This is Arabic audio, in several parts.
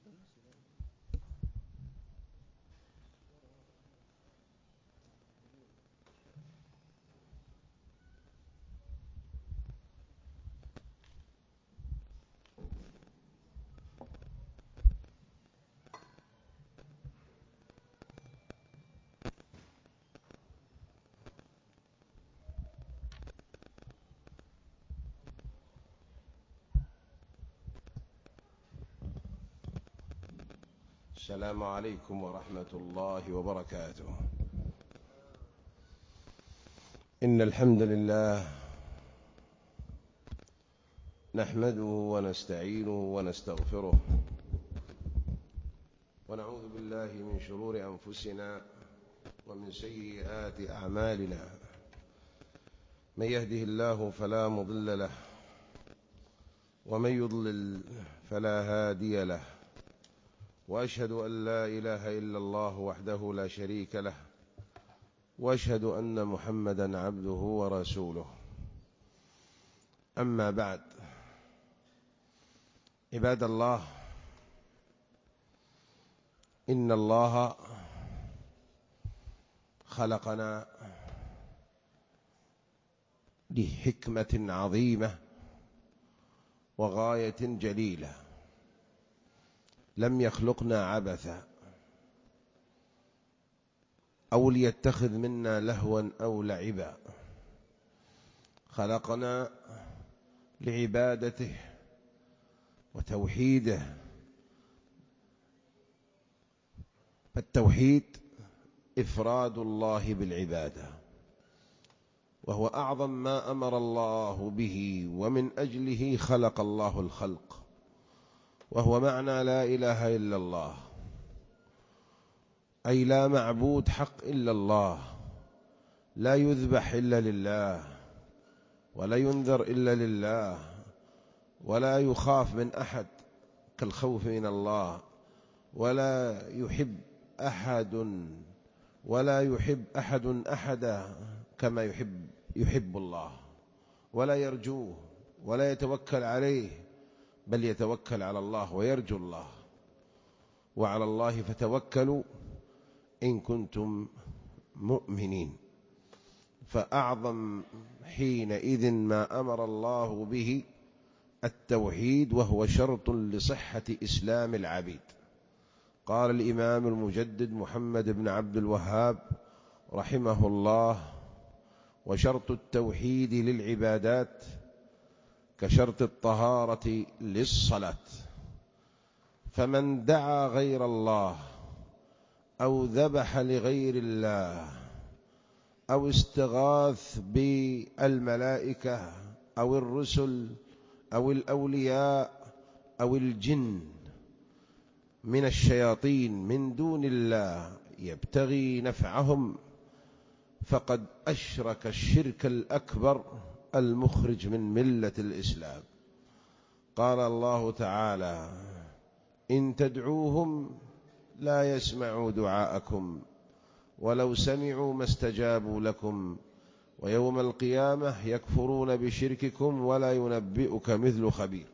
السلام عليكم ورحمة الله وبركاته. إن الحمد لله نحمده ونستعينه ونستغفره، ونعوذ بالله من شرور أنفسنا ومن سيئات أعمالنا. من يهده الله فلا مضل له، ومن يضلل فلا هادي له، وأشهد أن لا إله إلا الله وحده لا شريك له، وأشهد أن محمدًا عبده ورسوله. أما بعد، عباد الله، إن الله خلقنا لحكمة عظيمة وغاية جليلة، لم يخلقنا عبثا أو ليتخذ منا لهوا أو لعبا، خلقنا لعبادته وتوحيده. التوحيد إفراد الله بالعبادة، وهو أعظم ما أمر الله به، ومن أجله خلق الله الخلق، وهو معنى لا إله إلا الله، أي لا معبود حق إلا الله، لا يذبح إلا لله، ولا ينذر إلا لله، ولا يخاف من أحد كالخوف من الله، ولا يحب أحد أحدا كما يحب الله، ولا يرجوه ولا يتوكل عليه، بل يتوكل على الله ويرجو الله. وعلى الله فتوكلوا إن كنتم مؤمنين. فأعظم حينئذ ما أمر الله به التوحيد، وهو شرط لصحة إسلام العبيد. قال الإمام المجدد محمد بن عبد الوهاب رحمه الله: وشرط التوحيد للعبادات كشرط الطهارة للصلاة، فمن دعا غير الله أو ذبح لغير الله أو استغاث بالملائكة أو الرسل أو الأولياء أو الجن من الشياطين من دون الله يبتغي نفعهم، فقد أشرك الشرك الأكبر المخرج من ملة الإسلام. قال الله تعالى: إن تدعوهم لا يسمعوا دعاءكم ولو سمعوا ما استجابوا لكم ويوم القيامة يكفرون بشرككم ولا ينبئك مثل خبير.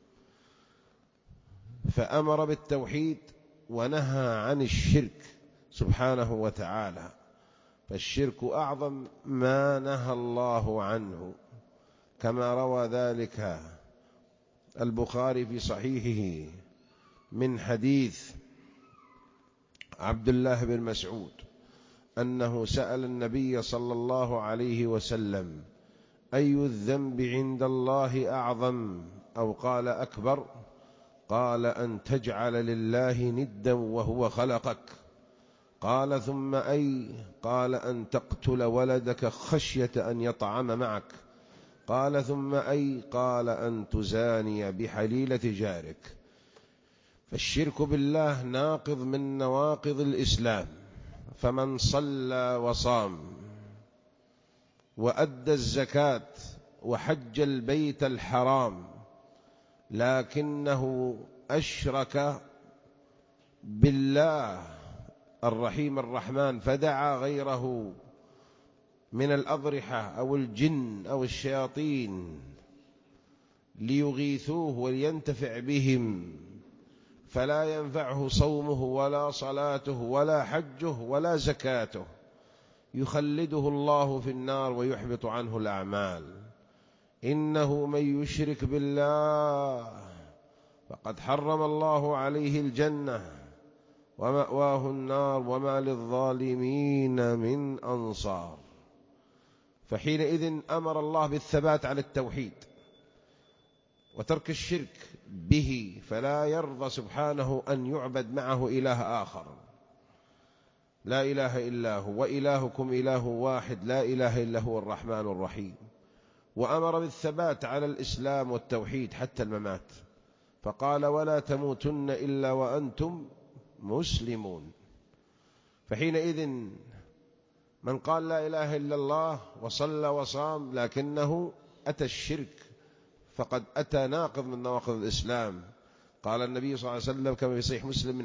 فأمر بالتوحيد ونهى عن الشرك سبحانه وتعالى، فالشرك أعظم ما نهى الله عنه، كما روى ذلك البخاري في صحيحه من حديث عبد الله بن مسعود أنه سأل النبي صلى الله عليه وسلم: أي الذنب عند الله أعظم؟ أو قال أكبر؟ قال: أن تجعل لله ندا وهو خلقك. قال: ثم أي؟ قال: أن تقتل ولدك خشية أن يطعم معك. قال: ثم أي؟ قال: أن تزاني بحليلة جارك. فالشرك بالله ناقض من نواقض الإسلام، فمن صلى وصام وأدى الزكاة وحج البيت الحرام لكنه أشرك بالله الرحيم الرحمن فدعا غيره من الأضرحة أو الجن أو الشياطين ليغيثوه ولينتفع بهم، فلا ينفعه صومه ولا صلاته ولا حجه ولا زكاته، يخلده الله في النار ويحبط عنه الأعمال. إنه من يشرك بالله فقد حرم الله عليه الجنة ومأواه النار وما للظالمين من أنصار. فحينئذ أمر الله بالثبات على التوحيد وترك الشرك به، فلا يرضى سبحانه أن يعبد معه إله آخر. لا إله إلا هو وإلهكم إله واحد لا إله إلا هو الرحمن الرحيم. وأمر بالثبات على الإسلام والتوحيد حتى الممات، فقال ولا تموتن إلا وأنتم مسلمون. فحينئذ من قال لا إله إلا الله وصلى وصام لكنه أتى الشرك فقد أتى ناقض من نواقض الإسلام. قال النبي صلى الله عليه وسلم كما في صحيح مسلم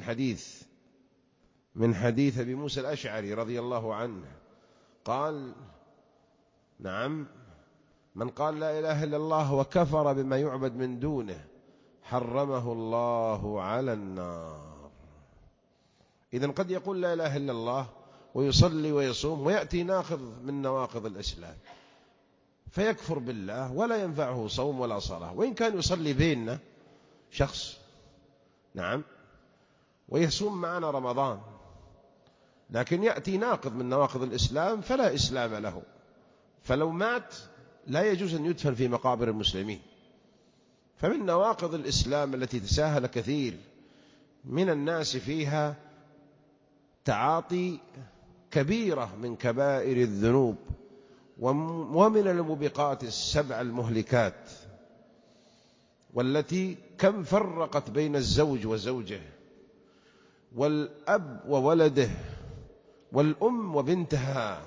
من حديث أبي موسى الأشعري رضي الله عنه قال نعم من قال لا إله إلا الله وكفر بما يعبد من دونه حرمه الله على النار. إذن قد يقول لا إله إلا الله ويصلي ويصوم ويأتي ناقض من نواقض الإسلام فيكفر بالله ولا ينفعه صوم ولا صلاة، وإن كان يصلي بيننا شخص نعم ويصوم معنا رمضان، لكن يأتي ناقض من نواقض الإسلام فلا إسلام له، فلو مات لا يجوز أن يدفن في مقابر المسلمين. فمن نواقض الإسلام التي تساهل كثير من الناس فيها تعاطي كبيرة من كبائر الذنوب ومن الموبقات السبع المهلكات، والتي كم فرقت بين الزوج وزوجه والأب وولده والأم وبنتها،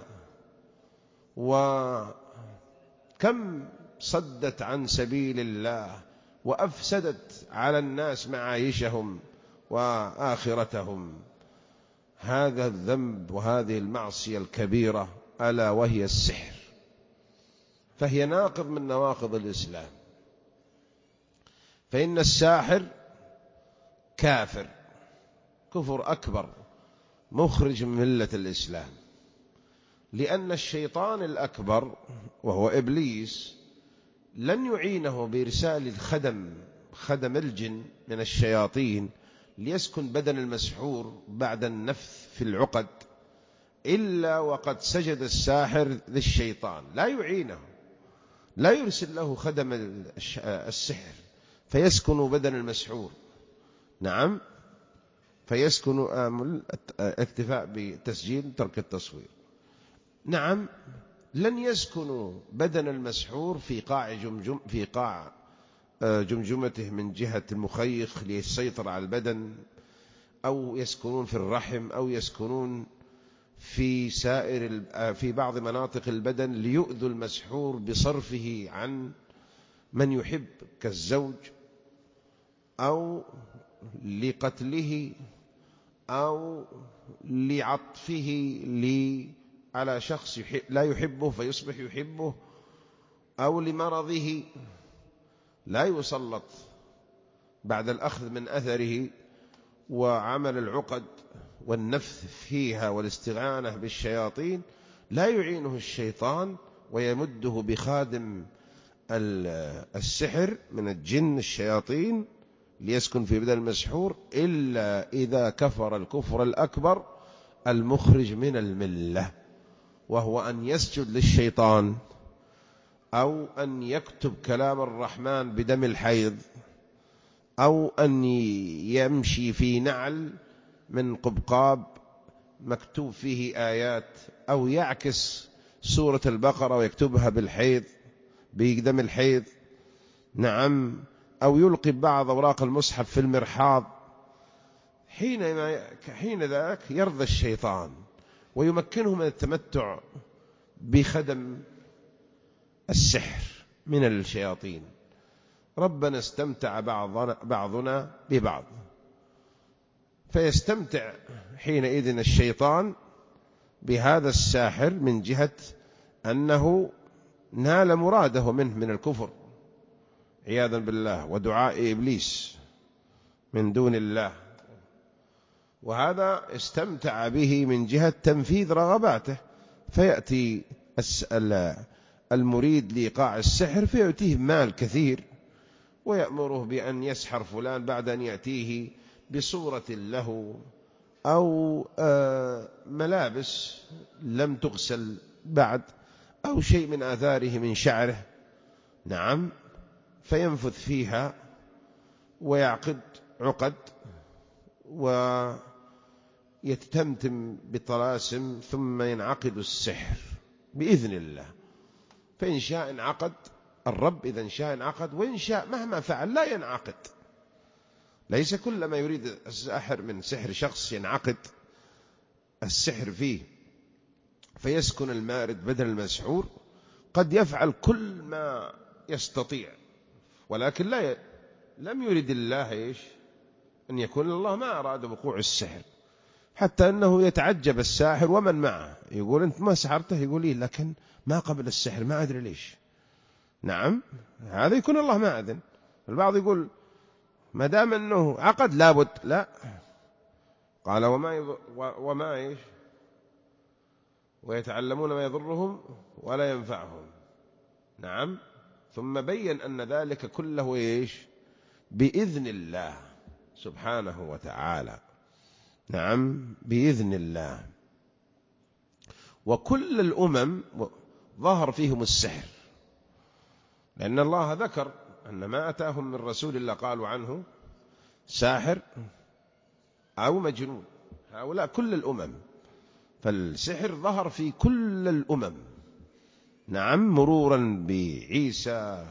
وكم صدت عن سبيل الله وأفسدت على الناس معايشهم وآخرتهم. هذا الذنب وهذه المعصية الكبيرة ألا وهي السحر، فهي ناقض من نواقض الإسلام. فإن الساحر كافر كفر أكبر مخرج من ملة الإسلام، لأن الشيطان الأكبر وهو إبليس لن يعينه بإرسال خدم الجن من الشياطين ليسكن بدن المسحور بعد النفث في العقد إلا وقد سجد الساحر للشيطان، لا يعينه، لا يرسل له خدم السحر فيسكن بدن المسحور نعم، فيسكن اكتفاء بتسجيل ترك التصوير نعم. لن يسكن بدن المسحور في قاع جمجمته من جهة المخيخ ليسيطر على البدن، أو يسكنون في الرحم، أو يسكنون في بعض مناطق البدن ليؤذوا المسحور بصرفه عن من يحب كالزوج، أو لقتله، أو لعطفه على شخص لا يحبه فيصبح يحبه، أو لمرضه لا يسلط بعد الأخذ من أثره وعمل العقد والنفث فيها والاستعانة بالشياطين، لا يعينه الشيطان ويمده بخادم السحر من الجن الشياطين ليسكن في بدن المسحور إلا إذا كفر الكفر الأكبر المخرج من الملة، وهو أن يسجد للشيطان، أو أن يكتب كلام الرحمن بدم الحيض، أو أن يمشي في نعل من قبقاب مكتوب فيه آيات، أو يعكس سورة البقرة ويكتبها بالحيض بدم الحيض نعم، أو يلقي بعض أوراق المصحف في المرحاض. حين ذاك يرضى الشيطان ويمكنه من التمتع بخدم السحر من الشياطين. ربنا استمتع بعضنا ببعض، فيستمتع حينئذ الشيطان بهذا الساحر من جهة أنه نال مراده منه من الكفر عياذا بالله ودعاء إبليس من دون الله، وهذا استمتع به من جهة تنفيذ رغباته، فيأتي المريد لإيقاع السحر فيؤتيه مال كثير ويأمره بأن يسحر فلان بعد أن يأتيه بصورة له أو ملابس لم تغسل بعد أو شيء من آثاره من شعره، نعم، فينفث فيها ويعقد عقد ويتمتم بطلاسم ثم ينعقد السحر بإذن الله. فإن شاء انعقد الرب، إذا شاء انعقد، وإن شاء مهما فعل لا ينعقد. ليس كل ما يريد الساحر من سحر شخص ينعقد السحر فيه فيسكن المارد بدل المسحور، قد يفعل كل ما يستطيع، ولكن لم يرد الله أن يكون، الله ما أراد وقوع السحر، حتى أنه يتعجب الساحر ومن معه، يقول أنت ما سحرته؟ يقول لي لكن ما قبل السحر، ما أدري ليش. نعم، هذا يكون الله ما أذن. البعض يقول ما دام أنه عقد لابد، لا، قال وما ويتعلمون ما يضرهم ولا ينفعهم. نعم، ثم بين أن ذلك كله بإذن الله سبحانه وتعالى. نعم، بإذن الله. وكل الأمم ظهر فيهم السحر، لأن الله ذكر أن ما أتاهم من رسول الله قالوا عنه ساحر أو مجنون، هؤلاء كل الأمم، فالسحر ظهر في كل الأمم. نعم، مرورا بعيسى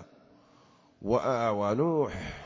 ونوح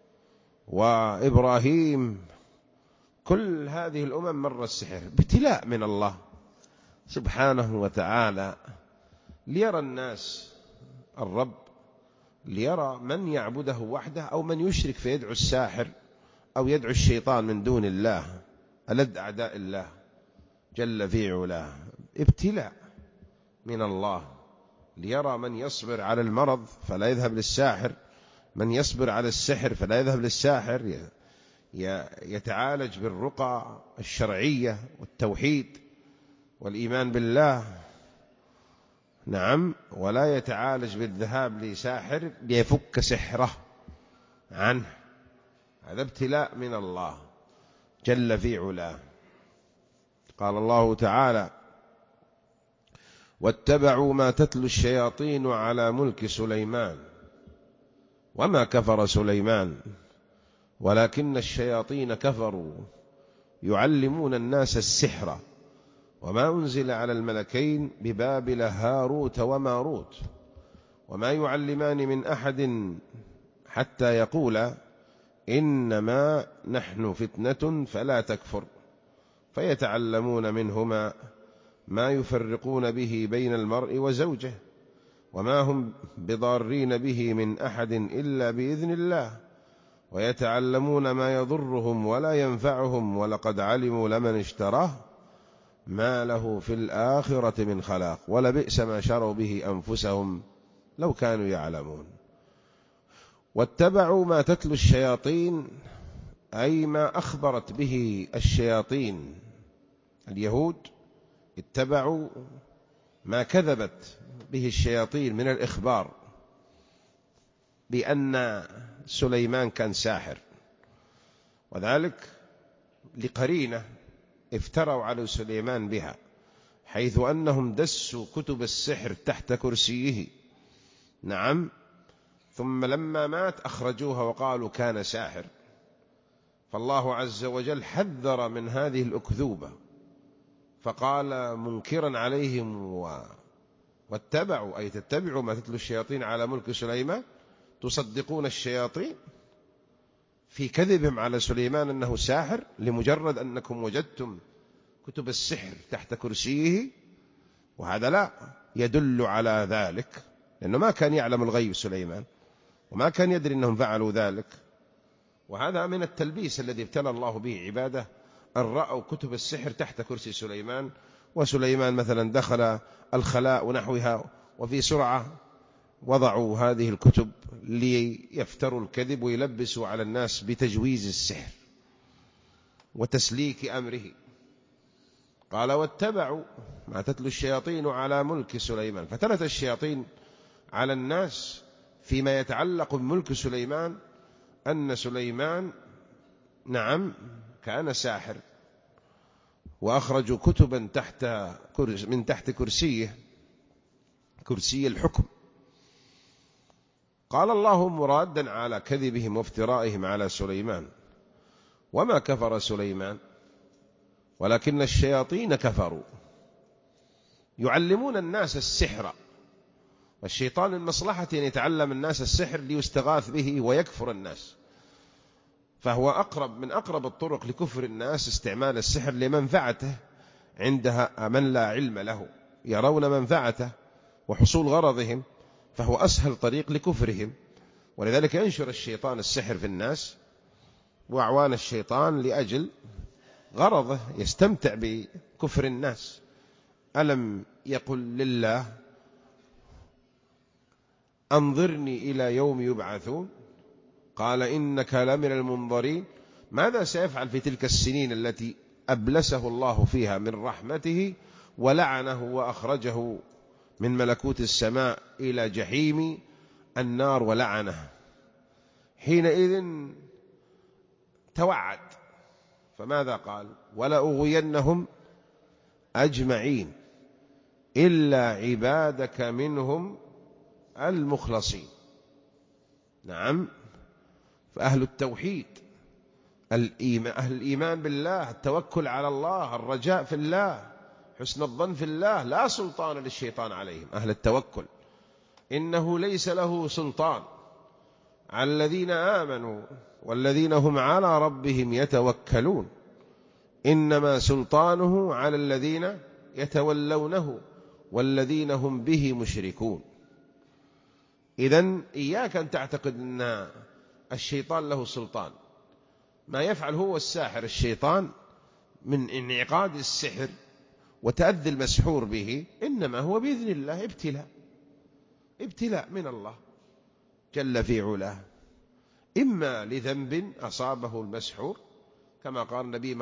وإبراهيم، كل هذه الأمم مر السحر ابتلاء من الله سبحانه وتعالى، ليرى الناس الرب، ليرى من يعبده وحده أو من يشرك فيدعو الساحر أو يدعو الشيطان من دون الله، ألد أعداء الله جل في علاه. ابتلاء من الله، ليرى من يصبر على المرض فلا يذهب للساحر، من يصبر على السحر فلا يذهب للساحر، يتعالج بالرقى الشرعية والتوحيد والإيمان بالله. نعم، ولا يتعالج بالذهاب لساحر ليفك سحره عنه. هذا ابتلاء من الله جل في علاه. قال الله تعالى واتبعوا ما تتلو الشياطين على ملك سليمان وما كفر سليمان ولكن الشياطين كفروا يعلمون الناس السحر وما أنزل على الملكين ببابل هاروت وماروت وما يعلمان من أحد حتى يقولا إنما نحن فتنة فلا تكفر فيتعلمون منهما ما يفرقون به بين المرء وزوجه وما هم بضارين به من أحد إلا بإذن الله ويتعلمون ما يضرهم ولا ينفعهم ولقد علموا لمن اشتراه ما له في الآخرة من خلاق ولبئس ما شروا به أنفسهم لو كانوا يعلمون. واتبعوا ما تتلو الشياطين أي ما أخبرت به الشياطين. اليهود اتبعوا ما كذبت به الشياطين من الإخبار بأن سليمان كان ساحر، وذلك لقرينة افتروا على سليمان بها، حيث أنهم دسوا كتب السحر تحت كرسيه. نعم، ثم لما مات أخرجوها وقالوا كان ساحر، فالله عز وجل حذر من هذه الأكذوبة فقال منكرا عليهم واتبعوا أي تتبعوا ما تتلو الشياطين على ملك سليمان، تصدقون الشياطين في كذبهم على سليمان أنه ساحر لمجرد أنكم وجدتم كتب السحر تحت كرسيه، وهذا لا يدل على ذلك، لأنه ما كان يعلم الغيب سليمان وما كان يدري أنهم فعلوا ذلك. وهذا من التلبيس الذي ابتلى الله به عباده، أن رأوا كتب السحر تحت كرسي سليمان، وسليمان مثلا دخل الخلاء ونحوها وفي سرعة وضعوا هذه الكتب ليفتروا الكذب ويلبسوا على الناس بتجويز السحر وتسليك أمره. قال واتبعوا ما تتلو الشياطين على ملك سليمان. فتلت الشياطين على الناس فيما يتعلق بملك سليمان أن سليمان نعم كان ساحر، وأخرجوا كتبا من تحت كرسيه، كرسي الحكم. قال الله مرادا على كذبهم وافترائهم على سليمان: وما كفر سليمان ولكن الشياطين كفروا يعلمون الناس السحر. والشيطان من مصلحته أن يتعلم الناس السحر ليستغاث به ويكفر الناس، فهو من أقرب الطرق لكفر الناس استعمال السحر لمنفعته عندها من لا علم له، يرون منفعته وحصول غرضهم، فهو أسهل طريق لكفرهم. ولذلك ينشر الشيطان السحر في الناس وأعوان الشيطان لأجل غرضه، يستمتع بكفر الناس. ألم يقل لله أنظرني إلى يوم يبعثون قال إنك لمن المنظرين. ماذا سيفعل في تلك السنين التي أبلسه الله فيها من رحمته ولعنه وأخرجه من ملكوت السماء إلى جحيم النار ولعنه؟ حينئذ توعد، فماذا قال؟ ولأغوينهم أجمعين إلا عبادك منهم المخلصين. نعم، فأهل التوحيد أهل الإيمان بالله، التوكل على الله، الرجاء في الله، حسن الظن في الله، لا سلطان للشيطان عليهم. أهل التوكل إنه ليس له سلطان على الذين آمنوا والذين هم على ربهم يتوكلون، إنما سلطانه على الذين يتولونه والذين هم به مشركون. إذن إياك أن تعتقد أن الشيطان له سلطان. ما يفعل هو الساحر الشيطان من انعقاد السحر وتأذي المسحور به إنما هو بإذن الله ابتلاء من الله جل في علاه، إما لذنب أصابه المسحور كما قال النبي: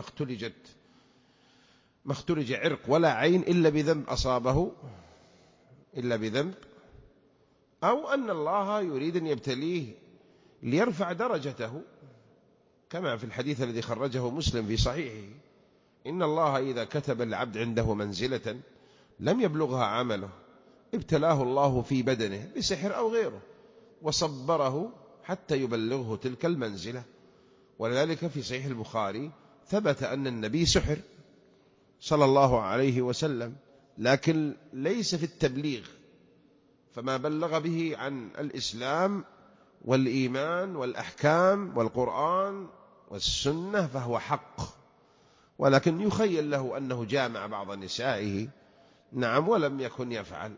ما اختلج عرق ولا عين إلا بذنب أصابه، إلا بذنب، أو أن الله يريد أن يبتليه ليرفع درجته، كما في الحديث الذي خرجه مسلم في صحيحه: إن الله إذا كتب العبد عنده منزلة لم يبلغها عمله ابتلاه الله في بدنه بسحر أو غيره وصبره حتى يبلغه تلك المنزلة. ولذلك في صحيح البخاري ثبت أن النبي سحر صلى الله عليه وسلم، لكن ليس في التبليغ، فما بلغ به عن الإسلام والإيمان والأحكام والقرآن والسنة فهو حق، ولكن يخيل له أنه جامع بعض نسائه، نعم، ولم يكن يفعل.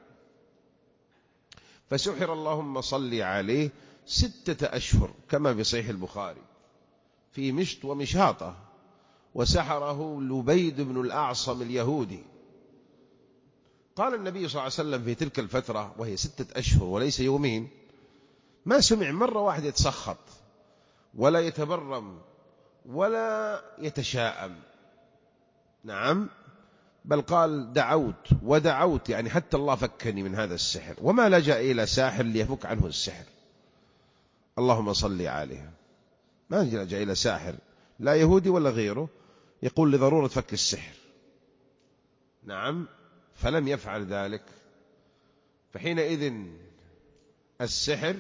فسحر اللهم صل عليه 6 أشهر كما في صحيح البخاري في مشط ومشاطة، وسحره لبيد بن الأعصم اليهودي. قال النبي صلى الله عليه وسلم في تلك الفترة وهي 6 أشهر وليس يومين، ما سمع مرة واحدة يتسخط ولا يتبرم ولا يتشاءم، نعم، بل قال دعوت ودعوت، يعني حتى الله فكني من هذا السحر، وما لجأ إلى ساحر ليفك عنه السحر. اللهم صل عليه. ما لجأ إلى ساحر لا يهودي ولا غيره يقول لضرورة فك السحر، نعم، فلم يفعل ذلك. فحينئذ السحر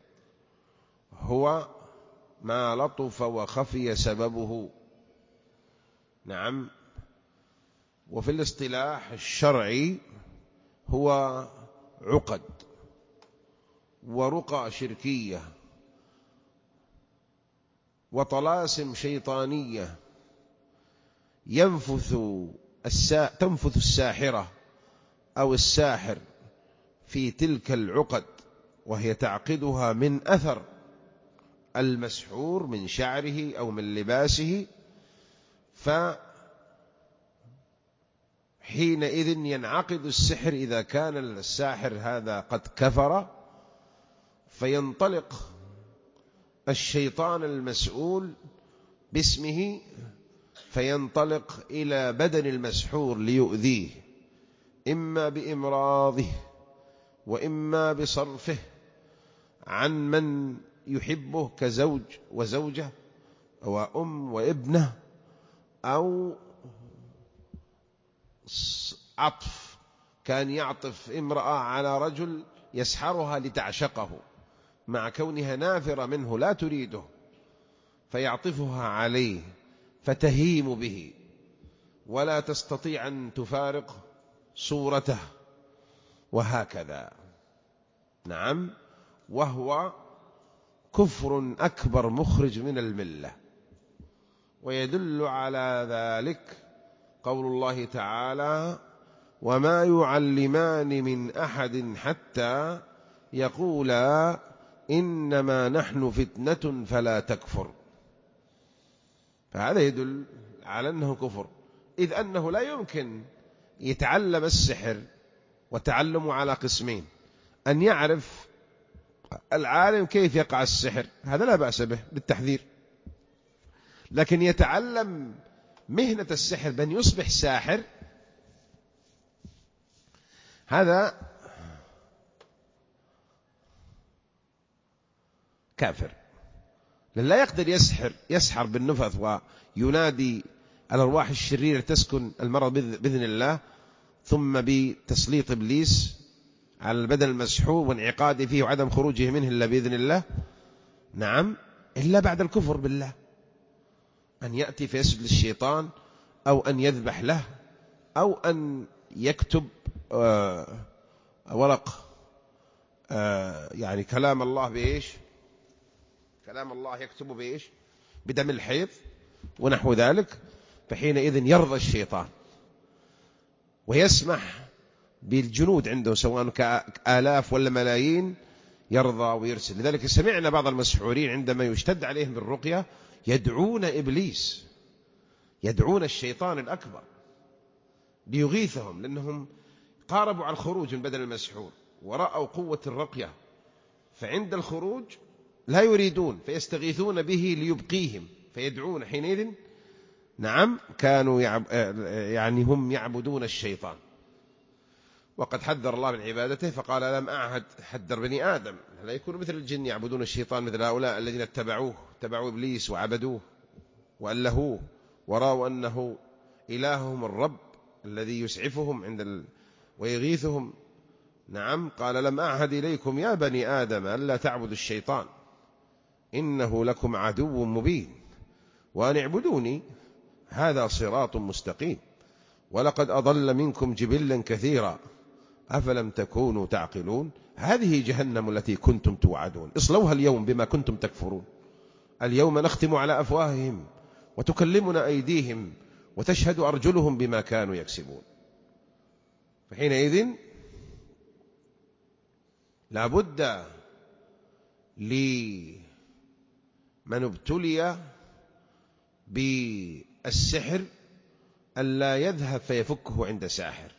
هو ما لطف وخفي سببه، نعم، وفي الاصطلاح الشرعي هو عقد ورقى شركية وطلاسم شيطانية تنفث الساحرة أو الساحر في تلك العقد، وهي تعقدها من أثر المسحور من شعره أو من لباسه، فحينئذ ينعقد السحر إذا كان الساحر هذا قد كفر فينطلق الشيطان المسؤول باسمه، فينطلق إلى بدن المسحور ليؤذيه، إما بإمراضه وإما بصرفه عن من يحبه كزوج وزوجة وأم وابنه، أو عطف، كان يعطف امرأة على رجل يسحرها لتعشقه مع كونها نافرة منه لا تريده، فيعطفها عليه فتهيم به ولا تستطيع أن تفارق صورته، وهكذا. نعم، وهو كفر أكبر مخرج من الملة. ويدل على ذلك قول الله تعالى: وما يعلمان من أحد حتى يقولا إنما نحن فتنة فلا تكفر. فهذا يدل على أنه كفر، إذ أنه لا يمكن يتعلم السحر، وتعلمه على قسمين: أن يعرف العالم كيف يقع السحر، هذا لا بأس به بالتحذير، لكن يتعلم مهنة السحر بأن يصبح ساحر، هذا كافر. لا يقدر يسحر بالنفث وينادي الأرواح الشريرة تسكن المرض بإذن الله، ثم بتسليط إبليس على البدن المسحور وانعقاده فيه وعدم خروجه منه إلا بإذن الله. نعم، إلا بعد الكفر بالله، أن يأتي فيسجد للشيطان، أو أن يذبح له، أو أن يكتب ورق يعني كلام الله بإيش؟ كلام الله يكتب بإيش؟ بدم الحيض ونحو ذلك، فحينئذ يرضى الشيطان ويسمح بالجنود عنده سواء كآلاف ولا ملايين، يرضى ويرسل. لذلك سمعنا بعض المسحورين عندما يشتد عليهم بالرقية يدعون إبليس، يدعون الشيطان الأكبر ليغيثهم، لأنهم قاربوا على الخروج من بدن المسحور ورأوا قوة الرقية، فعند الخروج لا يريدون فيستغيثون به ليبقيهم، فيدعون حينئذ. نعم، كانوا يعني هم يعبدون الشيطان. وقد حذر الله من عبادته فقال: لم أعهد، حذر بني آدم لا يكونوا مثل الجن يعبدون الشيطان مثل هؤلاء الذين اتبعوا إبليس وعبدوه وألهوه ورأوا أنه إلههم الرب الذي يسعفهم ويغيثهم. نعم، قال: لم أعهد إليكم يا بني آدم ألا تعبدوا الشيطان إنه لكم عدو مبين وأن اعبدوني هذا صراط مستقيم ولقد أضل منكم جبلا كثيرا أفلم تكونوا تعقلون. هذه جهنم التي كنتم توعدون اصلوها اليوم بما كنتم تكفرون اليوم نختم على أفواههم وتكلمنا أيديهم وتشهد أرجلهم بما كانوا يكسبون. فحينئذ لا بد لمن ابتلي بالسحر ألا يذهب فيفكه عند ساحر،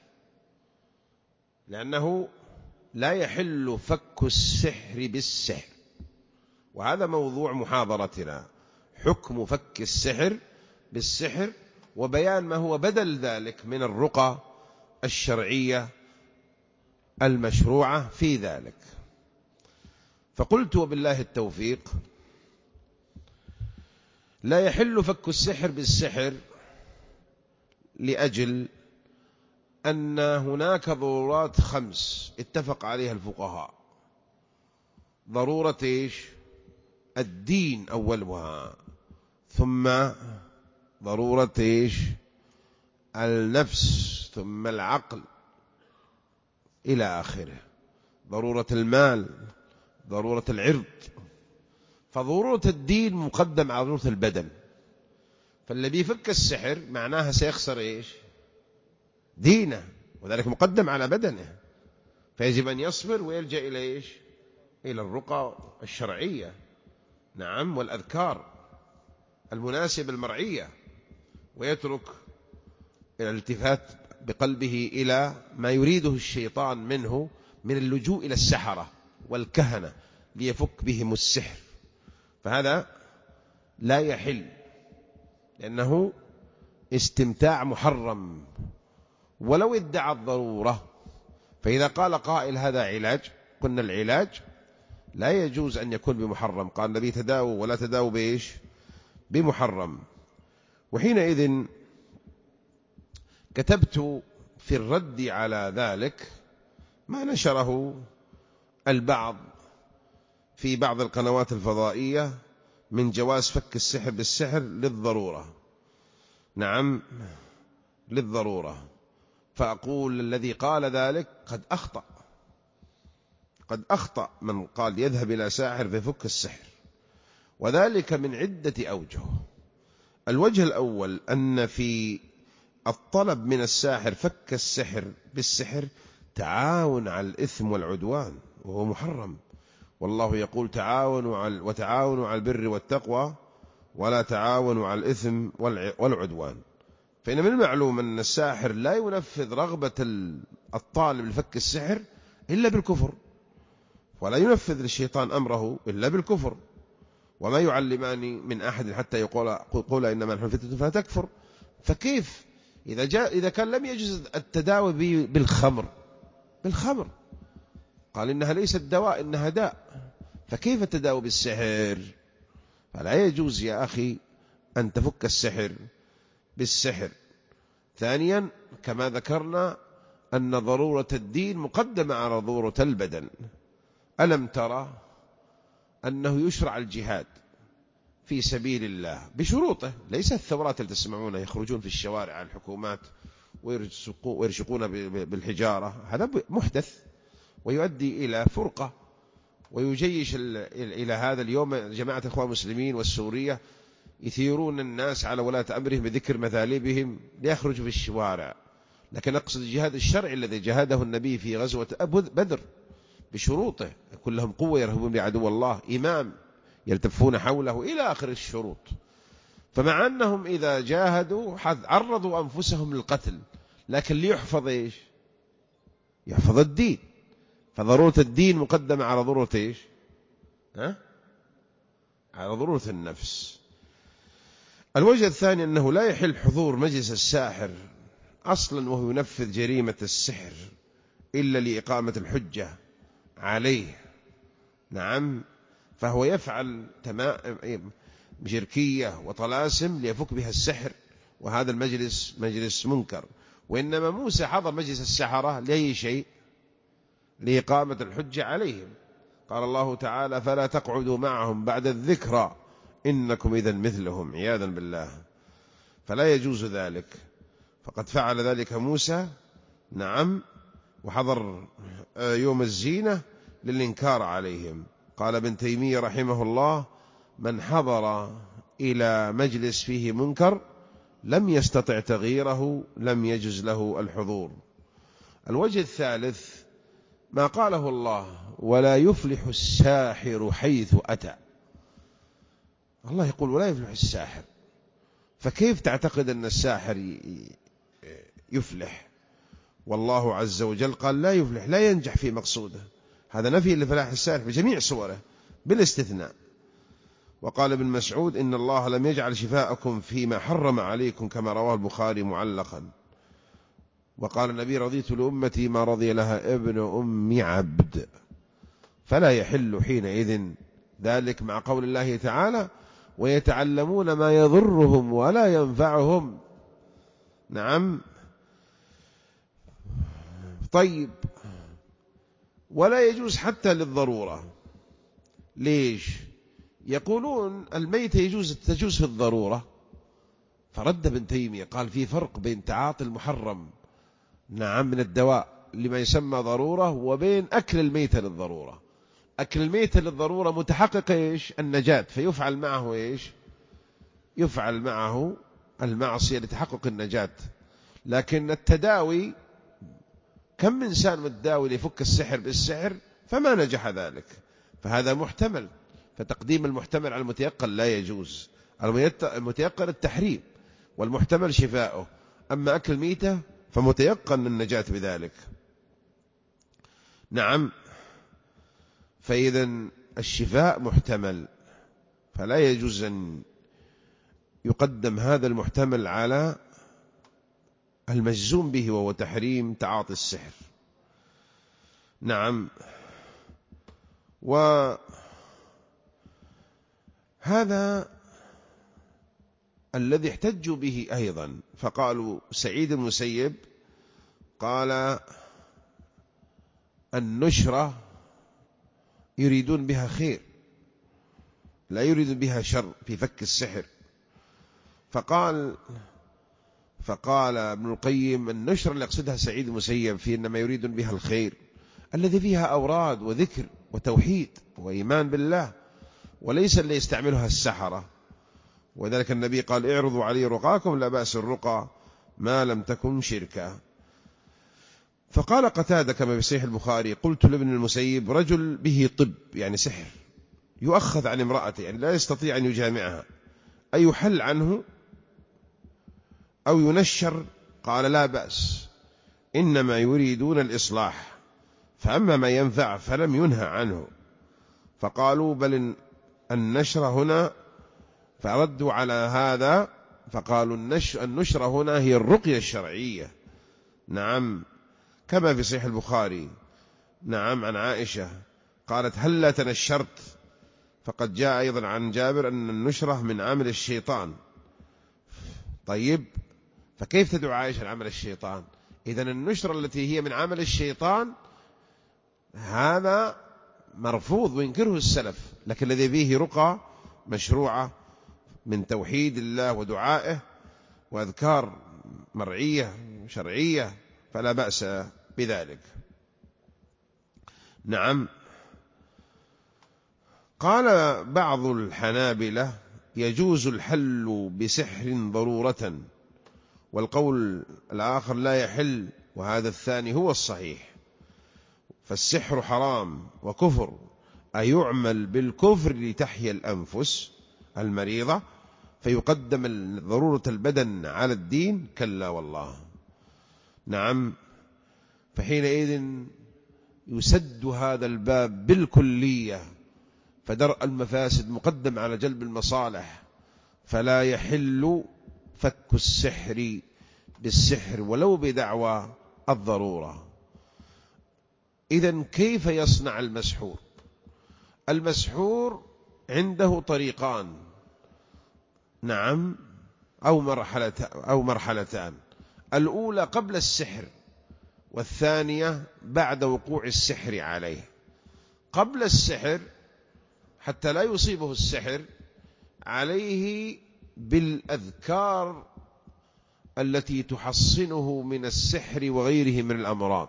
لأنه لا يحل فك السحر بالسحر، وهذا موضوع محاضرتنا: حكم فك السحر بالسحر، وبيان ما هو بدل ذلك من الرقى الشرعية المشروعة في ذلك. فقلت وبالله التوفيق: لا يحل فك السحر بالسحر لأجل أن هناك ضرورات 5 اتفق عليها الفقهاء. ضرورة إيش؟ الدين أولها، ثم ضرورة إيش؟ النفس، ثم العقل إلى آخره، ضرورة المال، ضرورة العرض. فضرورة الدين مقدم على ضرورة البدن، فالذي يفك السحر معناها سيخسر إيش؟ دينه، وذلك مقدم على بدنه، فيجب أن يصبر ويلجأ إلى إيش؟ إلى الرقى الشرعية. نعم، والأذكار المناسبة المرعية، ويترك الالتفات بقلبه إلى ما يريده الشيطان منه من اللجوء إلى السحرة والكهنة ليفك بهم السحر، فهذا لا يحل لأنه استمتاع محرم ولو ادعى الضرورة. فإذا قال قائل هذا علاج، قلنا العلاج لا يجوز أن يكون بمحرم. قال النبي تداووا ولا تداووا بإيش؟ بمحرم. وحينئذ كتبت في الرد على ذلك ما نشره البعض في بعض القنوات الفضائية من جواز فك السحر بالسحر للضرورة. نعم، للضرورة. فأقول الذي قال ذلك قد أخطأ من قال يذهب إلى ساحر فيفك السحر، وذلك من عدة أوجه. الوجه الأول أن في الطلب من الساحر فك السحر بالسحر تعاون على الإثم والعدوان، وهو محرم. والله يقول وتعاونوا على البر والتقوى ولا تعاونوا على الإثم والعدوان. فإن من المعلوم أن الساحر لا ينفذ رغبة الطالب لفك السحر إلا بالكفر، ولا ينفذ للشيطان أمره إلا بالكفر. وما يعلمان من أحد حتى يقول إنما نحن فتنة فلا تكفر. فكيف إذا كان لم يجوز التداوي بالخمر قال إنها ليست دواء إنها داء، فكيف التداوي بالسحر؟ فلا يجوز يا أخي أن تفك السحر بالسحر. ثانيا كما ذكرنا أن ضرورة الدين مقدمة على ضرورة البدن. ألم ترى أنه يشرع الجهاد في سبيل الله بشروطه، ليس الثورات اللي تسمعونها يخرجون في الشوارع على الحكومات ويرشقون بالحجارة، هذا محدث ويؤدي إلى فرقة ويجيش إلى هذا. اليوم جماعة الإخوان المسلمين والسورية يثيرون الناس على ولاة أمرهم بذكر مثالبهم ليخرجوا في الشوارع. لكن أقصد الجهاد الشرعي الذي جهاده النبي في غزوة بدر بشروطه، كلهم قوة يرهبون بعدو الله، إمام يلتفون حوله إلى آخر الشروط. فمع أنهم إذا جاهدوا عرضوا أنفسهم للقتل، لكن ليحفظ إيش؟ يحفظ الدين. فضرورة الدين مقدمة على ضرورة إيش؟ على ضرورة النفس. الوجه الثاني أنه لا يحل حضور مجلس الساحر أصلا وهو ينفذ جريمة السحر إلا لإقامة الحجة عليه. نعم، فهو يفعل جركية وطلاسم ليفك بها السحر، وهذا المجلس مجلس منكر. وإنما موسى حضر مجلس السحرة لأي شيء؟ لإقامة الحجة عليهم. قال الله تعالى فلا تقعدوا معهم بعد الذكرى إنكم إذا مثلهم، عياذا بالله. فلا يجوز ذلك، فقد فعل ذلك موسى. نعم، وحضر يوم الزينة للإنكار عليهم. قال ابن تيمية رحمه الله من حضر إلى مجلس فيه منكر لم يستطع تغييره لم يجز له الحضور. الوجه الثالث ما قاله الله ولا يفلح الساحر حيث أتى. الله يقول ولا يفلح الساحر، فكيف تعتقد أن الساحر يفلح؟ والله عز وجل قال لا يفلح، لا ينجح في مقصوده. هذا نفي لفلاح الساحر بجميع صوره بالاستثناء. وقال ابن مسعود إن الله لم يجعل شفاءكم فيما حرم عليكم كما رواه البخاري معلقا. وقال النبي رضيت لأمتي ما رضي لها ابن أم عبد. فلا يحل حينئذ ذلك مع قول الله تعالى ويتعلمون ما يضرهم ولا ينفعهم. نعم، طيب، ولا يجوز حتى للضرورة. ليش؟ يقولون الميت تجوز في الضرورة. فرد ابن تيمية قال في فرق بين تعاطي المحرم نعم من الدواء لما يسمى ضرورة وبين أكل الميت للضرورة. أكل الميت للضرورة متحقق إيش؟ النجاة، فيفعل معه إيش؟ يفعل معه المعصية لتحقق النجاة. لكن التداوي كم من إنسان متداوي ليفك السحر بالسحر فما نجح ذلك، فهذا محتمل. فتقديم المحتمل على المتيقن لا يجوز. المتيقن التحريم والمحتمل شفاؤه، أما أكل ميتة فمتيقن النجاة بذلك. نعم، فإذا الشفاء محتمل، فلا يجوز أن يقدم هذا المحتمل على المجزوم به، وهو تحريم تعاطي السحر. نعم. وهذا الذي احتجوا به أيضا، فقالوا سعيد المسيب قال النشرة يريدون بها خير، لا يريدون بها شر في فك السحر. فقال ابن القيم النشرة اللي يقصدها سعيد المسيب في إنما يريدون بها الخير الذي فيها أوراد وذكر وتوحيد وإيمان بالله، وليس اللي يستعملها السحرة. وذلك النبي قال اعرضوا علي رقاكم لا بأس الرقى ما لم تكن شركا. فقال قتادة كما في صحيح البخاري قلت لابن المسيب رجل به طب يعني سحر يؤخذ عن امرأته يعني لا يستطيع أن يجامعها، أيحل عنه أو ينشر؟ قال لا بأس، إنما يريدون الإصلاح، فأما ما ينفع فلم ينهى عنه. فقالوا بل النشر هنا، فردوا على هذا فقالوا النشر هنا هي الرقية الشرعية. نعم، كما في صحيح البخاري نعم عن عائشة قالت هل لا تنشرت؟ فقد جاء أيضا عن جابر أن النشرة من عمل الشيطان. طيب، فكيف تدعو عائشة لعمل الشيطان؟ إذن النشرة التي هي من عمل الشيطان هذا مرفوض وينكره السلف، لكن الذي فيه رقى مشروعة من توحيد الله ودعائه وأذكار مرعية شرعية فلا بأس بذلك. نعم. قال بعض الحنابلة يجوز الحل بسحر ضرورة، والقول الآخر لا يحل، وهذا الثاني هو الصحيح. فالسحر حرام وكفر، أيعمل بالكفر لتحيا الأنفس المريضة فيقدم ضرورة البدن على الدين؟ كلا والله. نعم. فحينئذ يسد هذا الباب بالكلية، فدرء المفاسد مقدم على جلب المصالح، فلا يحل فك السحر بالسحر ولو بدعوى الضرورة. إذن كيف يصنع المسحور؟ المسحور عنده طريقان، نعم، أو مرحلتان. الأولى قبل السحر، والثانية بعد وقوع السحر عليه. قبل السحر حتى لا يصيبه السحر عليه بالأذكار التي تحصنه من السحر وغيره من الأمراض.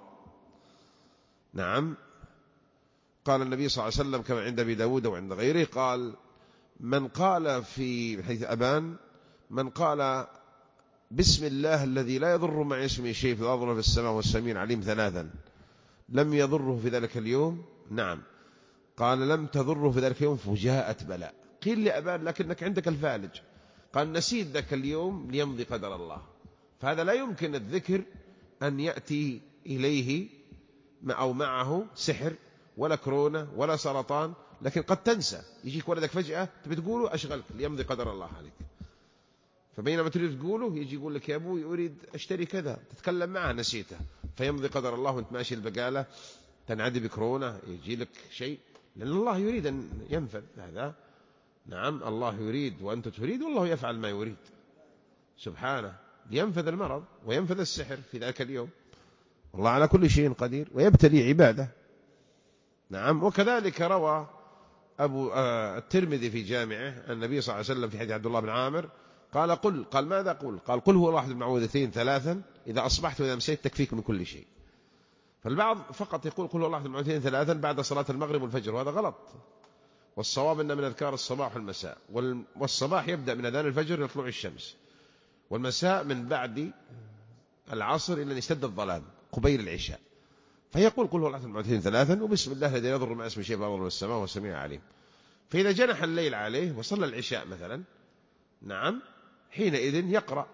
نعم. قال النبي صلى الله عليه وسلم كما عند أبي داود وعند غيره قال من قال في حديث أبان من قال بسم الله الذي لا يضر مع اسمه شيء في الأرض ولا في السماء والسميع العليم ثلاثا لم يضره في ذلك اليوم، نعم، قال لم تضره في ذلك اليوم فجاءت بلاء. قيل لأبان لكنك عندك الفالج، قال نسيت ذاك اليوم ليمضي قدر الله. فهذا لا يمكن الذكر أن يأتي إليه أو معه سحر ولا كورونا ولا سرطان، لكن قد تنسى، يجيك ولدك فجأة تبي تقوله أشغلك ليمضي قدر الله عليك، فبينما تريد تقوله يجي يقول لك يا أبوي أريد أشتري كذا، تتكلم معه نسيته، فيمضي قدر الله وانت ماشي البقالة تنعدي بكورونا يجي لك شيء، لأن الله يريد أن ينفذ هذا. نعم، الله يريد وأنت تريد والله يفعل ما يريد سبحانه، لينفذ المرض وينفذ السحر في ذاك اليوم، والله على كل شيء قدير ويبتلي عباده. نعم. وكذلك روى الترمذي في جامعه النبي صلى الله عليه وسلم في حديث عبد الله بن عامر قال ماذا قل هو واحد المعوذتين ثلاثا إذا أصبحت وإذا أمسيت تكفيك من كل شيء. فالبعض فقط يقول قل هو واحد المعوذتين ثلاثا بعد صلاة المغرب والفجر، وهذا غلط، والصواب أن من أذكار الصباح والمساء، والصباح يبدأ من أذان الفجر لطلوع الشمس، والمساء من بعد العصر إلى أن يشتد الظلام قبيل العشاء. فيقول قل هو واحد المعوذتين ثلاثا وبسم الله الذي لا يضر مع اسمه شيء في الأرض والسماء والسميع العليم. فإذا جنح الليل عليه وصلى العشاء مثلا، نعم، حينئذ يقرأ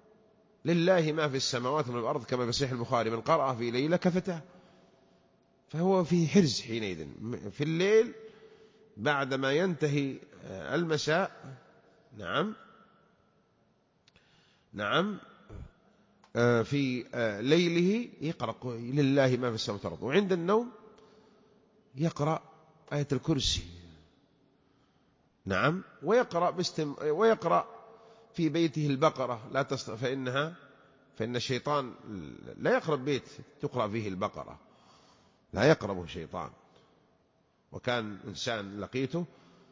لله ما في السماوات وما في الأرض كما في صحيح البخاري من قرأ في ليلة كفتاه، فهو في حرز حينئذ في الليل بعدما ينتهي المساء نعم في ليله يقرأ لله ما في السماوات والأرض، وعند النوم يقرأ آية الكرسي. نعم. ويقرأ في بيته البقرة، فإن الشيطان لا يقرب بيت تقرأ فيه البقرة، لا يقربه الشيطان. وكان إنسان لقيته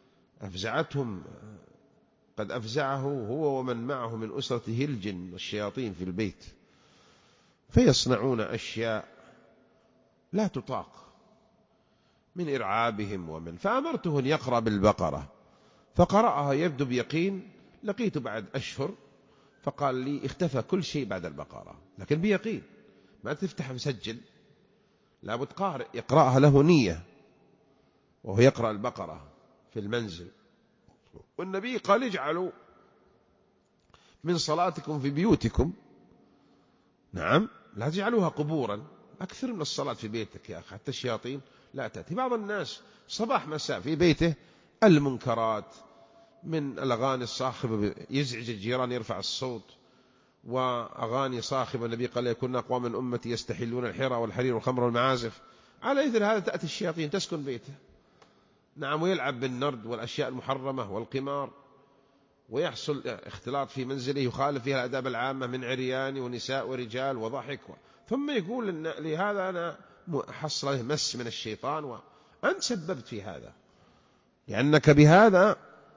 قد أفزعه هو ومن معه من أسرته الجن والشياطين في البيت، فيصنعون أشياء لا تطاق من إرعابهم فأمرته أن يقرأ بالبقرة، فقرأها يبدو بيقين. لقيته بعد أشهر فقال لي اختفى كل شيء بعد البقرة، لكن بيقين. ما تفتح مسجل، لابد قارئ يقرأها له نية وهو يقرأ البقرة في المنزل. والنبي قال اجعلوا من صلاتكم في بيوتكم، نعم، لا تجعلوها قبورا، أكثر من الصلاة في بيتك يا أخي، حتى الشياطين لا تأتي. بعض الناس صباح مساء في بيته المنكرات من الأغاني الصاخبة يزعج الجيران، يرفع الصوت، وأغاني صاخبة. النبي قال يكون أقوام من أمتي يستحلون الحرى والحرير والخمر والمعازف. على إثر هذا تأتي الشياطين تسكن بيته، نعم، ويلعب بالنرد والأشياء المحرمة والقمار، ويحصل اختلاط في منزله يخالف فيها الآداب العامة من عريان ونساء ورجال وضحك. ثم يقول إن لهذا أنا حصل مس من الشيطان، وأنت سببت في هذا، لأنك بهذا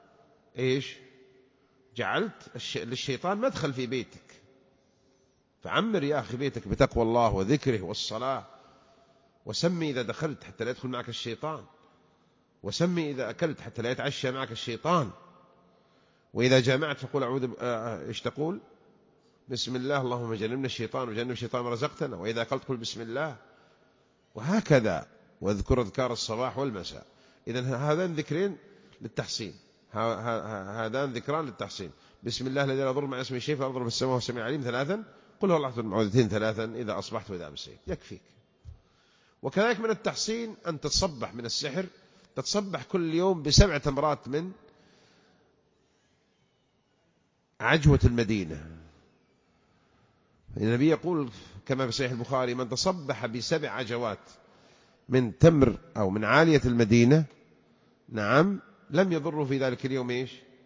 جعلت للشيطان مدخل في بيتك. فعمر يا أخي بيتك بتقوى الله وذكره والصلاة، وسمي إذا دخلت حتى لا يدخل معك الشيطان، وسمي إذا أكلت حتى لا يتعشى معك الشيطان، وإذا جامعت فقول تقول بسم الله اللهم جنبنا الشيطان وجنب الشيطان ما رزقتنا، وإذا أكلت قل بسم الله، وهكذا. واذكر أذكار الصباح والمساء. إذن هذان ذكرين للتحسين، هذان ذكران للتحسين. بسم الله الذي لا يضر مع اسمه شيء في الأرض وفي السماء وهو السميع العليم 3، قل هو الله أحد المعوذتين 3 إذا أصبحت وإذا أمسيت، يكفيك. وكذلك من التحسين أن تتصبح من السحر، تتصبح كل يوم ب7 تمرات من عجوة المدينة. النبي يقول كما في صحيح البخاري من تصبح ب7 عجوات من تمر أو من عالية المدينة، نعم، لم يضره في ذلك اليوم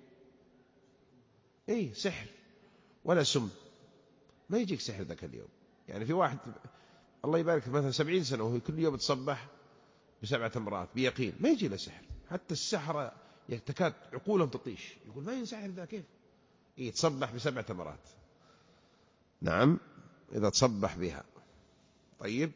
سحر ولا سم، ما يجيك سحر ذاك اليوم. يعني في واحد الله يبارك مثلا 70 سنة وهو كل يوم تصبح ب7 تمرات بيقين، ما يجي له سحر. حتى السحرة تكاد عقولهم تطيش، يقول ما ينسحر ذا كيف يتصبح ب7 تمرات، نعم، إذا تصبح بها. طيب،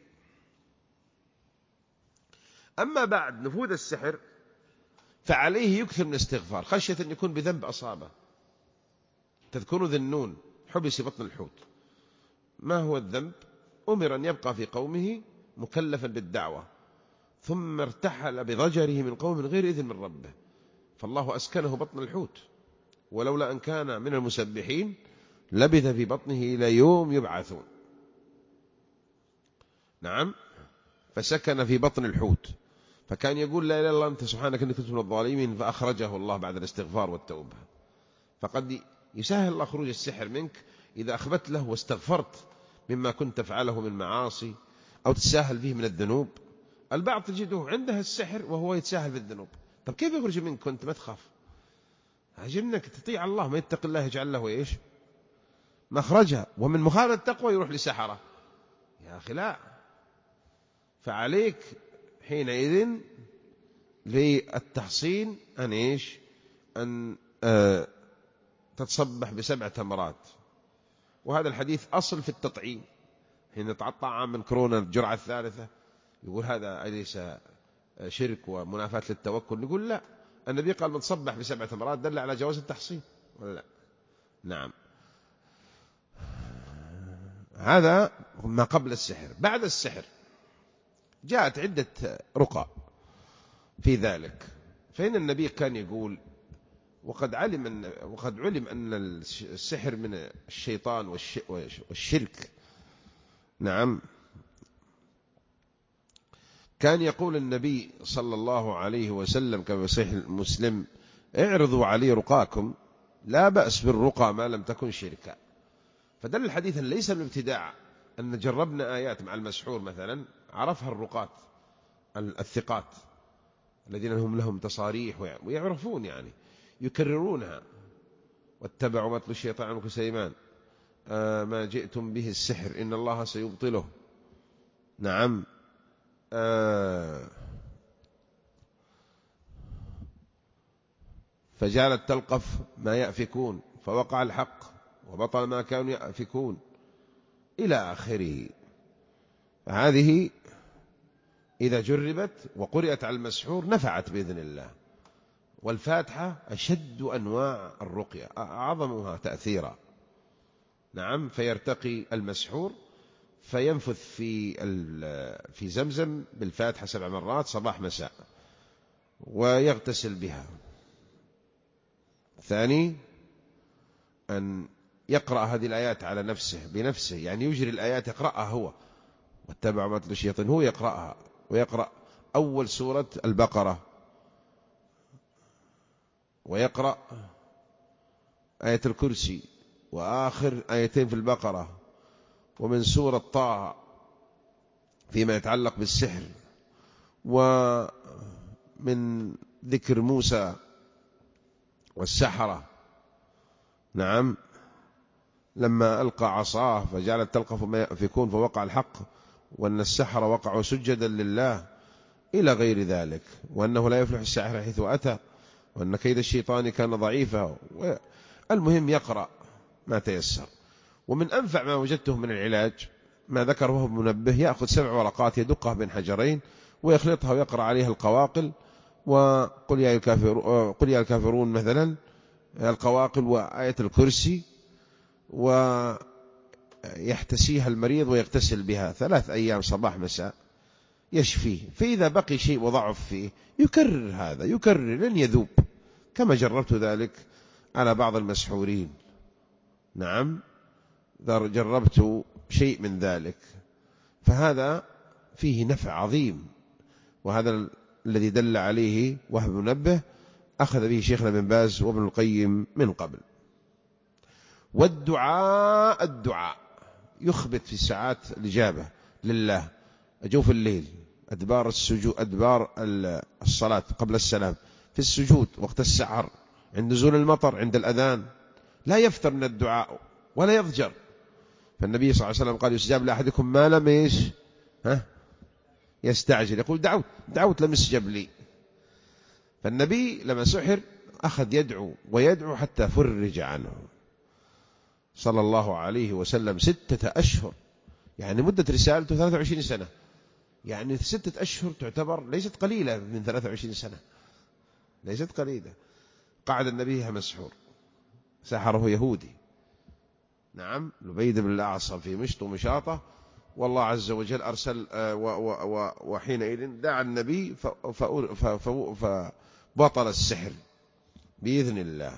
أما بعد نفوذ السحر فعليه يكثر من الاستغفار خشية أن يكون بذنب أصابه. تذكروا ذي النون حبس بطن الحوت، ما هو الذنب؟ أمر أن يبقى في قومه مكلفا بالدعوة، ثم ارتحل بضجره من قوم غير إذن من ربه، فالله أسكنه بطن الحوت، ولولا أن كان من المسبحين لبث في بطنه إلى يوم يبعثون. نعم، فسكن في بطن الحوت، فكان يقول لا إله إلا الله أنت سبحانك إني كنت من الظالمين، فأخرجه الله بعد الاستغفار والتوبة. فقد يسهل الله خروج السحر منك إذا أخبت له واستغفرت مما كنت تفعله من معاصي أو تتساهل فيه من الذنوب. البعض تجده عنده السحر وهو يتساهل في الذنوب، طب كيف يخرج منك كنت ما تخاف؟ عجبنك تطيع الله، ما يتقي الله يجعل له مخرجها، ومن مخالفة التقوى يروح لسحرة. يا أخي لا، فعليك حينئذ للتحصين أن تتصبح ب7 تمرات. وهذا الحديث أصل في التطعيم، حين طعام من كورونا الجرعة الثالثة يقول هذا أليس شرك ومنافاة للتوكل؟ نقول لا، النبي قال من تصبح ب7 تمرات دل على جواز التحصين ولا لا؟ نعم. هذا ما قبل السحر. بعد السحر جاءت عدة رقى في ذلك، فإن النبي كان يقول وقد علم أن السحر من الشيطان والشرك، نعم، كان يقول النبي صلى الله عليه وسلم كما في صحيح مسلم: اعرضوا علي رقاكم، لا بأس بالرقى ما لم تكن شركا. فدل الحديث أن ليس الابتداع، أن جربنا آيات مع المسحور مثلا عرفها الرقاة الثقات الذين هم لهم تصاريح ويعرفون يعني يكررونها: واتبعوا ما تتلو الشيطان على سليمان ما جئتم به السحر إن الله سيبطله. نعم. فجعلت تلقف ما يأفكون فوقع الحق وبطل ما كانوا يأفكون إلى آخره. هذه إذا جربت وقرأت على المسحور نفعت بإذن الله. والفاتحة أشد أنواع الرقية، أعظمها تأثيرا. نعم. فيرتقي المسحور فينفث في زمزم بالفاتحة 7 مرات صباح مساء ويغتسل بها. ثاني أن يقرأ هذه الآيات على نفسه بنفسه، يعني يجري الآيات يقرأها هو، واتبع ما تتلو الشياطين، هو يقرأها، ويقرأ أول سورة البقرة، ويقرأ آية الكرسي، وآخر آيتين في البقرة، ومن سورة طه فيما يتعلق بالسحر، ومن ذكر موسى والسحرة. نعم. لما ألقى عصاه فجعلت تلقف ما يأفكون فوقع الحق، وأن السحرة وقعوا سجدا لله، إلى غير ذلك، وأنه لا يفلح الساحر حيث أتى، وأن كيد الشيطان كان ضعيفا. المهم يقرأ ما تيسر. ومن أنفع ما وجدته من العلاج ما ذكره وهو منبه: يأخذ 7 ورقات يدقها بين حجرين ويخلطها ويقرأ عليها القواقل وقل يا الكافرون مثلا، القواقل وآية الكرسي، ويحتسيها المريض ويغتسل بها 3 أيام صباح مساء يشفيه. فإذا بقي شيء وضعف فيه يكرر هذا، يكرر لن يذوب، كما جربت ذلك على بعض المسحورين. نعم. جربت شيء من ذلك، فهذا فيه نفع عظيم. وهذا الذي دل عليه وهب منبه أخذ به شيخنا بن باز وابن القيم من قبل. والدعاء، الدعاء يخبت في ساعات الإجابة لله: أجوف الليل، أدبار السجود، أدبار الصلاة قبل السلام، في السجود، وقت السحر، عند نزول المطر، عند الأذان، لا يفتر من الدعاء ولا يضجر. فالنبي صلى الله عليه وسلم قال: يستجاب لأحدكم ما لم يستعجل. يقول دعوت لم يستجب لي. فالنبي لما سحر أخذ يدعو ويدعو حتى فرج عنه صلى الله عليه وسلم 6 أشهر، يعني مدة رسالته 23 سنة، يعني 6 أشهر تعتبر ليست قليلة من 23 سنة، ليست قليلة. قعد النبي مسحور، سحره يهودي. نعم. لبيد بن الأعصم في مشط ومشاطة، والله عز وجل أرسل وحينئذ دعا النبي فبطل السحر بإذن الله.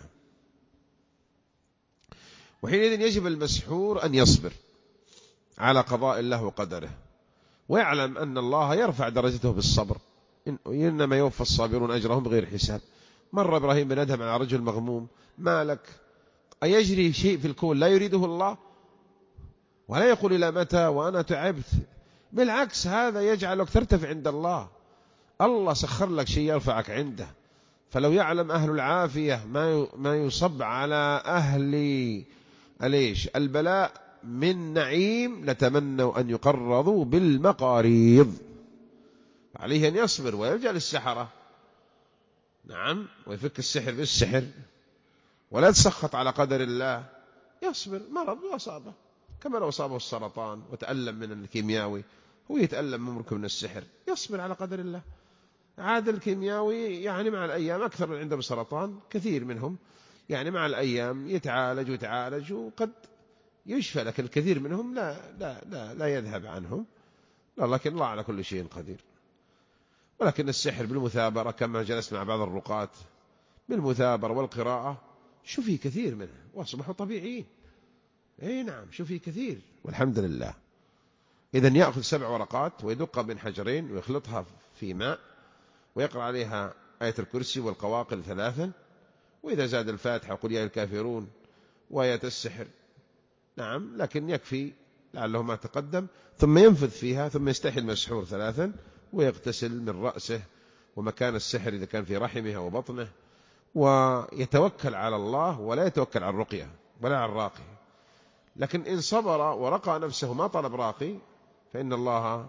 وحينئذ يجب المسحور أن يصبر على قضاء الله وقدره، ويعلم أن الله يرفع درجته بالصبر، إنما يوفى الصابرون أجرهم بغير حساب. مر إبراهيم بن أدهم على رجل مغموم: ما لك؟ أيجري شيء في الكون لا يريده الله؟ ولا يقول إلى متى وأنا تعبت، بالعكس هذا يجعلك ترتفع عند الله. الله سخر لك شيء يرفعك عنده. فلو يعلم أهل العافية ما يصب على أهل البلاء من نعيم لتمنوا أن يقرضوا بالمقاريض. عليه أن يصبر ويلجأ للسحرة. نعم. ويفك السحر بالسحر، ولا يتسخط على قدر الله، يصبر. مرض وأصابه، كما لو أصابه السرطان وتألم من الكيمياوي، هو يتألم ممكن من السحر، يصبر على قدر الله. عاد الكيمياوي يعني مع الأيام أكثر من عندهم سرطان، كثير منهم يعني مع الأيام يتعالج وقد يشفى، لكن الكثير منهم لا يذهب عنهم، لكن الله على كل شيء قدير. ولكن السحر بالمثابرة، كما جلسنا مع بعض الرقاة، بالمثابرة والقراءة شوفي كثير منه وأصبحوا طبيعيين. نعم، شوفي كثير والحمد لله. إذن يأخذ 7 ورقات ويدقها بين حجرين ويخلطها في ماء ويقرأ عليها آية الكرسي والقواقل 3، وإذا زاد الفاتحة وقل يا الكافرون وآية السحر. نعم، لكن يكفي لعله ما تقدم، ثم ينفذ فيها، ثم يستحي المسحور 3 ويغتسل من رأسه ومكان السحر إذا كان في رحمه وبطنه، ويتوكل على الله ولا يتوكل على الرقية ولا على الراقي. لكن إن صبر ورقى نفسه ما طلب راقي فإن الله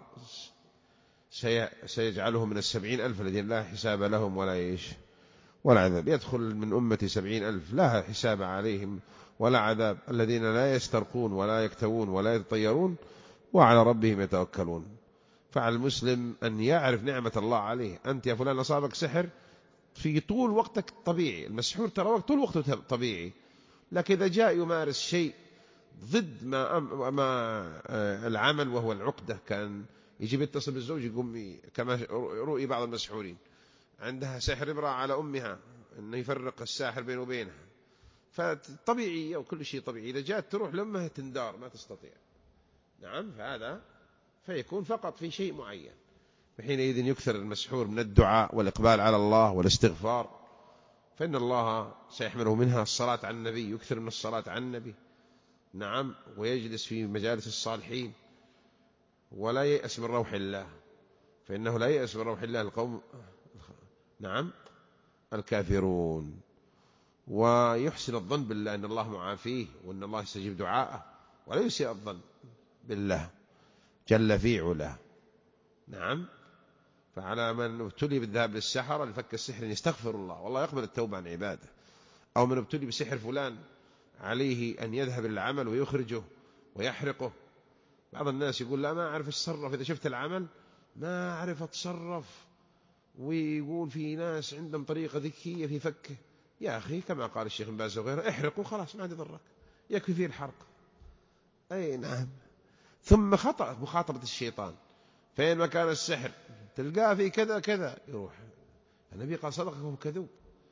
سيجعله من 70,000 الذين لا حساب لهم ولا عذاب. يدخل من أمتي 70,000 لا حساب عليهم ولا عذاب، الذين لا يسترقون ولا يكتوون ولا يتطيرون وعلى ربهم يتوكلون. فعلى المسلم أن يعرف نعمة الله عليه. أنت يا فلان أصابك سحر في طول وقتك طبيعي، المسحور ترى طول وقته طبيعي، لكن إذا جاء يمارس شيء ضد ما العمل وهو العقدة، كان يجي يتصل بالزوج يقوم كما رؤي بعض المسحورين عندها سحر امرأة على أمها أنه يفرق الساحر بينه وبينها، فطبيعية وكل شيء طبيعي، إذا جاءت تروح لأمها تندار ما تستطيع. نعم، فهذا فيكون فقط في شيء معين. فحينئذ يكثر المسحور من الدعاء والإقبال على الله والاستغفار، فإن الله سيحمله منها الصلاة على النبي، يكثر من الصلاة على النبي. نعم، ويجلس في مجالس الصالحين ولا ييأس من روح الله، فإنه لا ييأس من روح الله القوم نعم الكافرون. ويحسن الظن بالله أن الله معافيه وأن الله يستجيب دعاءه، ولا يسيء الظن بالله جل في علاه. نعم، فعلى من ابتلي بالذهاب للسحرة لفك السحر يستغفر الله والله يقبل التوبة عن عباده. أو من ابتلي بسحر فلان عليه أن يذهب للعمل ويخرجه ويحرقه. بعض الناس يقول لا ما أعرف أتصرف، إذا شفت العمل ما أعرف أتصرف، ويقول في ناس عندهم طريقة ذكية في فكه. يا أخي كما قال الشيخ بن باز وغيره، احرقوا خلاص ما عاد يضرك، يكفي فيه الحرق. أي نعم. ثم خطأ مخاطبة الشيطان، فين مكان السحر تلقاه في كذا كذا، يروح النبي قال صدقك وهو كذوب.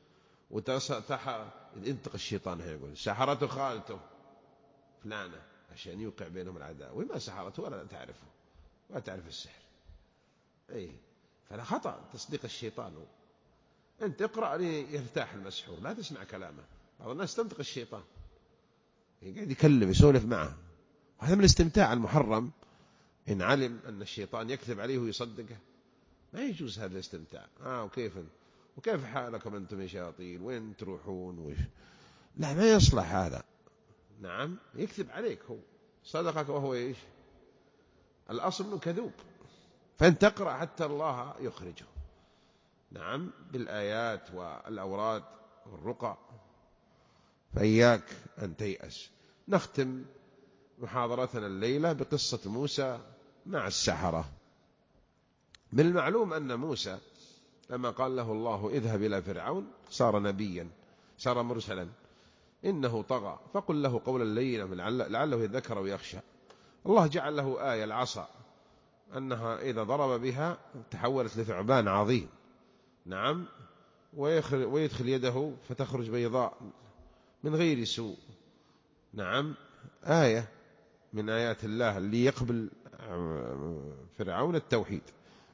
ينطق الشيطان هنا يقول سحرته خالته فلانة عشان يوقع بينهم العداوة، وما سحرته ولا تعرفه ولا تعرف السحر. أي فلا خطأ تصديق الشيطان. أنت اقرأ لي يرتاح المسحور، لا تسمع كلامه. بعض الناس تنطق الشيطان يقعد يكلم يسولف معه، وهذا من الاستمتاع المحرم. إن علم أن الشيطان يكذب عليه ويصدقه ما يجوز هذا الاستمتاع. وكيف حالكم أنتم يا شياطين، وين تروحون لا ما يصلح هذا. نعم، يكذب عليك، هو صدقك وهو الأصل أنه كذوب. فأنت تقرأ حتى الله يخرجه. نعم، بالآيات والأوراد والرقى، فإياك أن تيأس. نختم محاضرتنا الليلة بقصة موسى مع السحرة. من المعلوم أن موسى لما قال له الله اذهب إلى فرعون صار نبيا، صار مرسلا. إنه طغى فقل له قولا لينا لعله يذكر ويخشى. الله جعل له آية العصا، أنها إذا ضرب بها تحولت لثعبان عظيم. نعم، ويدخل يده فتخرج بيضاء من غير سوء. نعم، آية من آيات الله اللي يقبل فرعون التوحيد.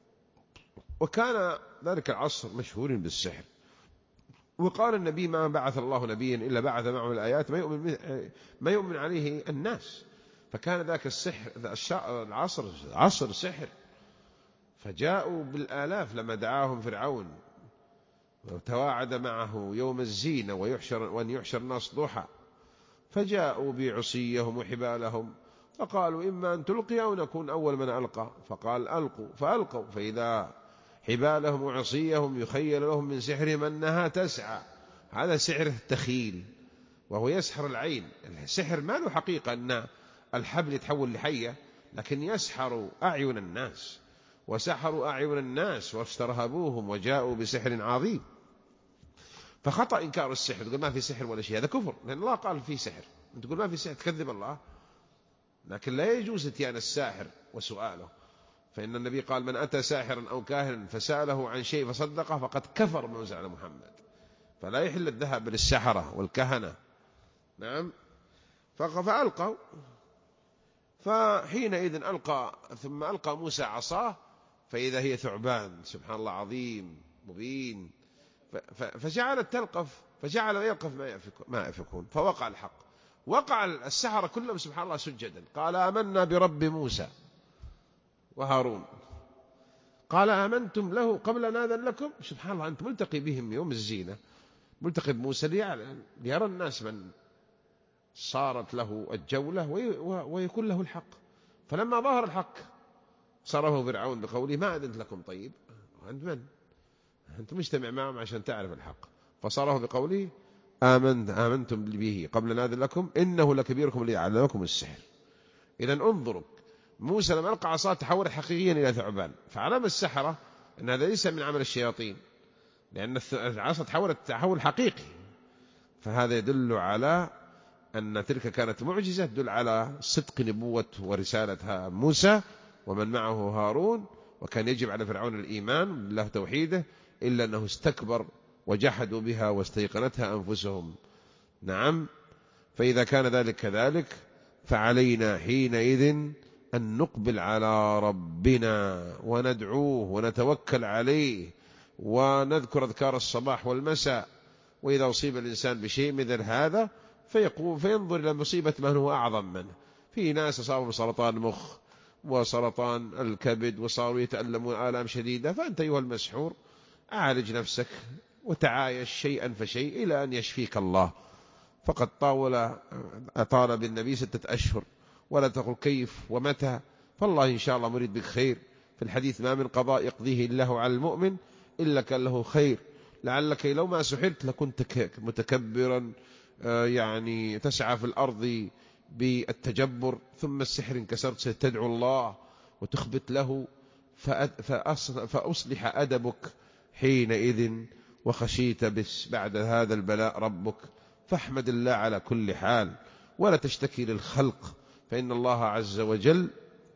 وكان ذلك العصر مشهور بالسحر، وقال النبي ما بعث الله نبيا إلا بعث معه الآيات ما يؤمن عليه الناس. فكان ذاك السحر العصر عصر سحر، فجاءوا بالآلاف لما دعاهم فرعون وتواعد معه يوم الزينة وأن يحشر الناس ضحى، فجاءوا بعصيهم وحبالهم فقالوا إما أن تلقي أو نكون أول من ألقى. فقال ألقوا، فألقوا فإذا حبالهم وعصيهم يخيل لهم من سحرهم أنها تسعى. هذا سحر التخيل، وهو يسحر العين. السحر ما له حقيقة أن الحبل يتحول لحية، لكن يسحر أعين الناس، وسحروا أعين الناس واسترهبوهم وجاءوا بسحر عظيم. فخطأ إنكار السحر، تقول ما في سحر ولا شيء، هذا كفر، لأن الله قال في سحر، أنت تقول ما في سحر تكذب الله. لكن لا يجوز اتيان الساحر وسؤاله، فإن النبي قال من أتى ساحرا أو كاهنا فسأله عن شيء فصدقه فقد كفر بما أنزل على محمد. فلا يحل الذهاب للسحرة والكهنة. نعم، فألقوا فحينئذ ثم ألقى موسى عصاه فإذا هي ثعبان، سبحان الله، عظيم مبين، فجعلت تلقف، فجعل يلقف ما يفكون، فوقع الحق. وقع السحرة كلهم سبحان الله سجدا، قال آمنا برب موسى وهارون. قال آمنتم له قبل أن آذن لكم. سبحان الله، أنت ملتقي بهم يوم الزينة، ملتقي بموسى ليرى الناس من صارت له الجولة ويكون له الحق. فلما ظهر الحق صرفه فرعون بقوله ما أذنت لكم. طيب أنت من؟ أنت مجتمع معهم عشان تعرف الحق. فصرفه بقوله آمنتم به قبل أن آذن لكم إنه لكبيركم الذي علمكم السحر. إذا انظروا، موسى لما ألقى عصاه تحول حقيقيا إلى ثعبان، فعلم السحرة أن هذا ليس من عمل الشياطين، لأن العصا تحولت تحول حقيقي. فهذا يدل على أن تلك كانت معجزة تدل على صدق نبوة ورسالة موسى ومن معه هارون. وكان يجب على فرعون الإيمان بالله توحيده، إلا أنه استكبر وجحدوا بها واستيقنتها أنفسهم. نعم. فإذا كان ذلك كذلك فعلينا حينئذ أن نقبل على ربنا وندعوه ونتوكل عليه ونذكر أذكار الصباح والمساء. وإذا أصيب الإنسان بشيء مثل هذا فينظر إلى مصيبة من هو أعظم منه. في ناس أصابوا بسرطان مخ وسرطان الكبد وصاروا يتألمون آلام شديدة، فأنت أيها المسحور عالج نفسك وتعايش شيئا فشيء إلى أن يشفيك الله. فقد أطال بالنبي 6 أشهر، ولا تقل كيف ومتى، فالله إن شاء الله مريد بك خير. في الحديث ما من قضاء يقضيه الله على المؤمن إلا كان له خير. لعلك لو ما سحرت لكنت متكبرا، يعني تسعى في الأرض بالتجبر، ثم السحر انكسرت ستدعو الله وتخبت له فأصلح أدبك حينئذ، وخشيت بعد هذا البلاء ربك. فاحمد الله على كل حال ولا تشتكي للخلق، فإن الله عز وجل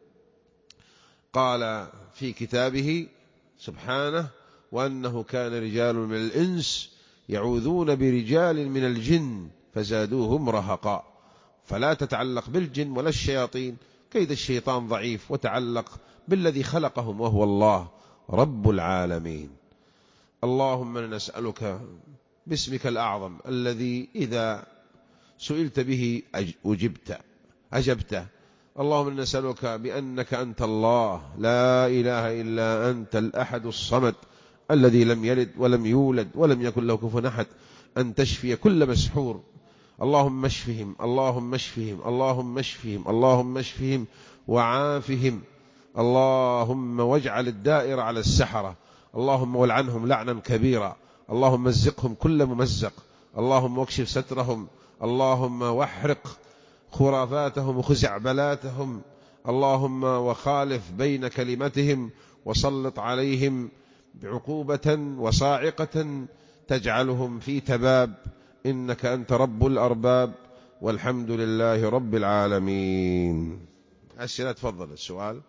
قال في كتابه سبحانه وأنه كان رجال من الإنس يعوذون برجال من الجن فزادوهم رهقا. فلا تتعلق بالجن ولا الشياطين، كيد الشيطان ضعيف، وتعلق بالذي خلقهم وهو الله رب العالمين. اللهم نسألك باسمك الأعظم الذي إذا سئلت به أجبت. اللهم نسألك بأنك أنت الله لا إله إلا أنت الأحد الصمد الذي لم يلد ولم يولد ولم يكن له كفوا أحد، أن تشفي كل مسحور. اللهم اشفهم، اللهم اشفهم، اللهم اشفهم، اللهم اشفهم وعافهم. اللهم واجعل الدائرة على السحرة، اللهم والعنهم لعنا كبيرا، اللهم مزقهم كل ممزق، اللهم واكشف سترهم، اللهم واحرق خرافاتهم وخزعبلاتهم، اللهم وخالف بين كلمتهم، وسلط عليهم بعقوبة وصاعقة تجعلهم في تباب، إنك أنت رب الأرباب، والحمد لله رب العالمين. أسئلة؟ تفضل. السؤال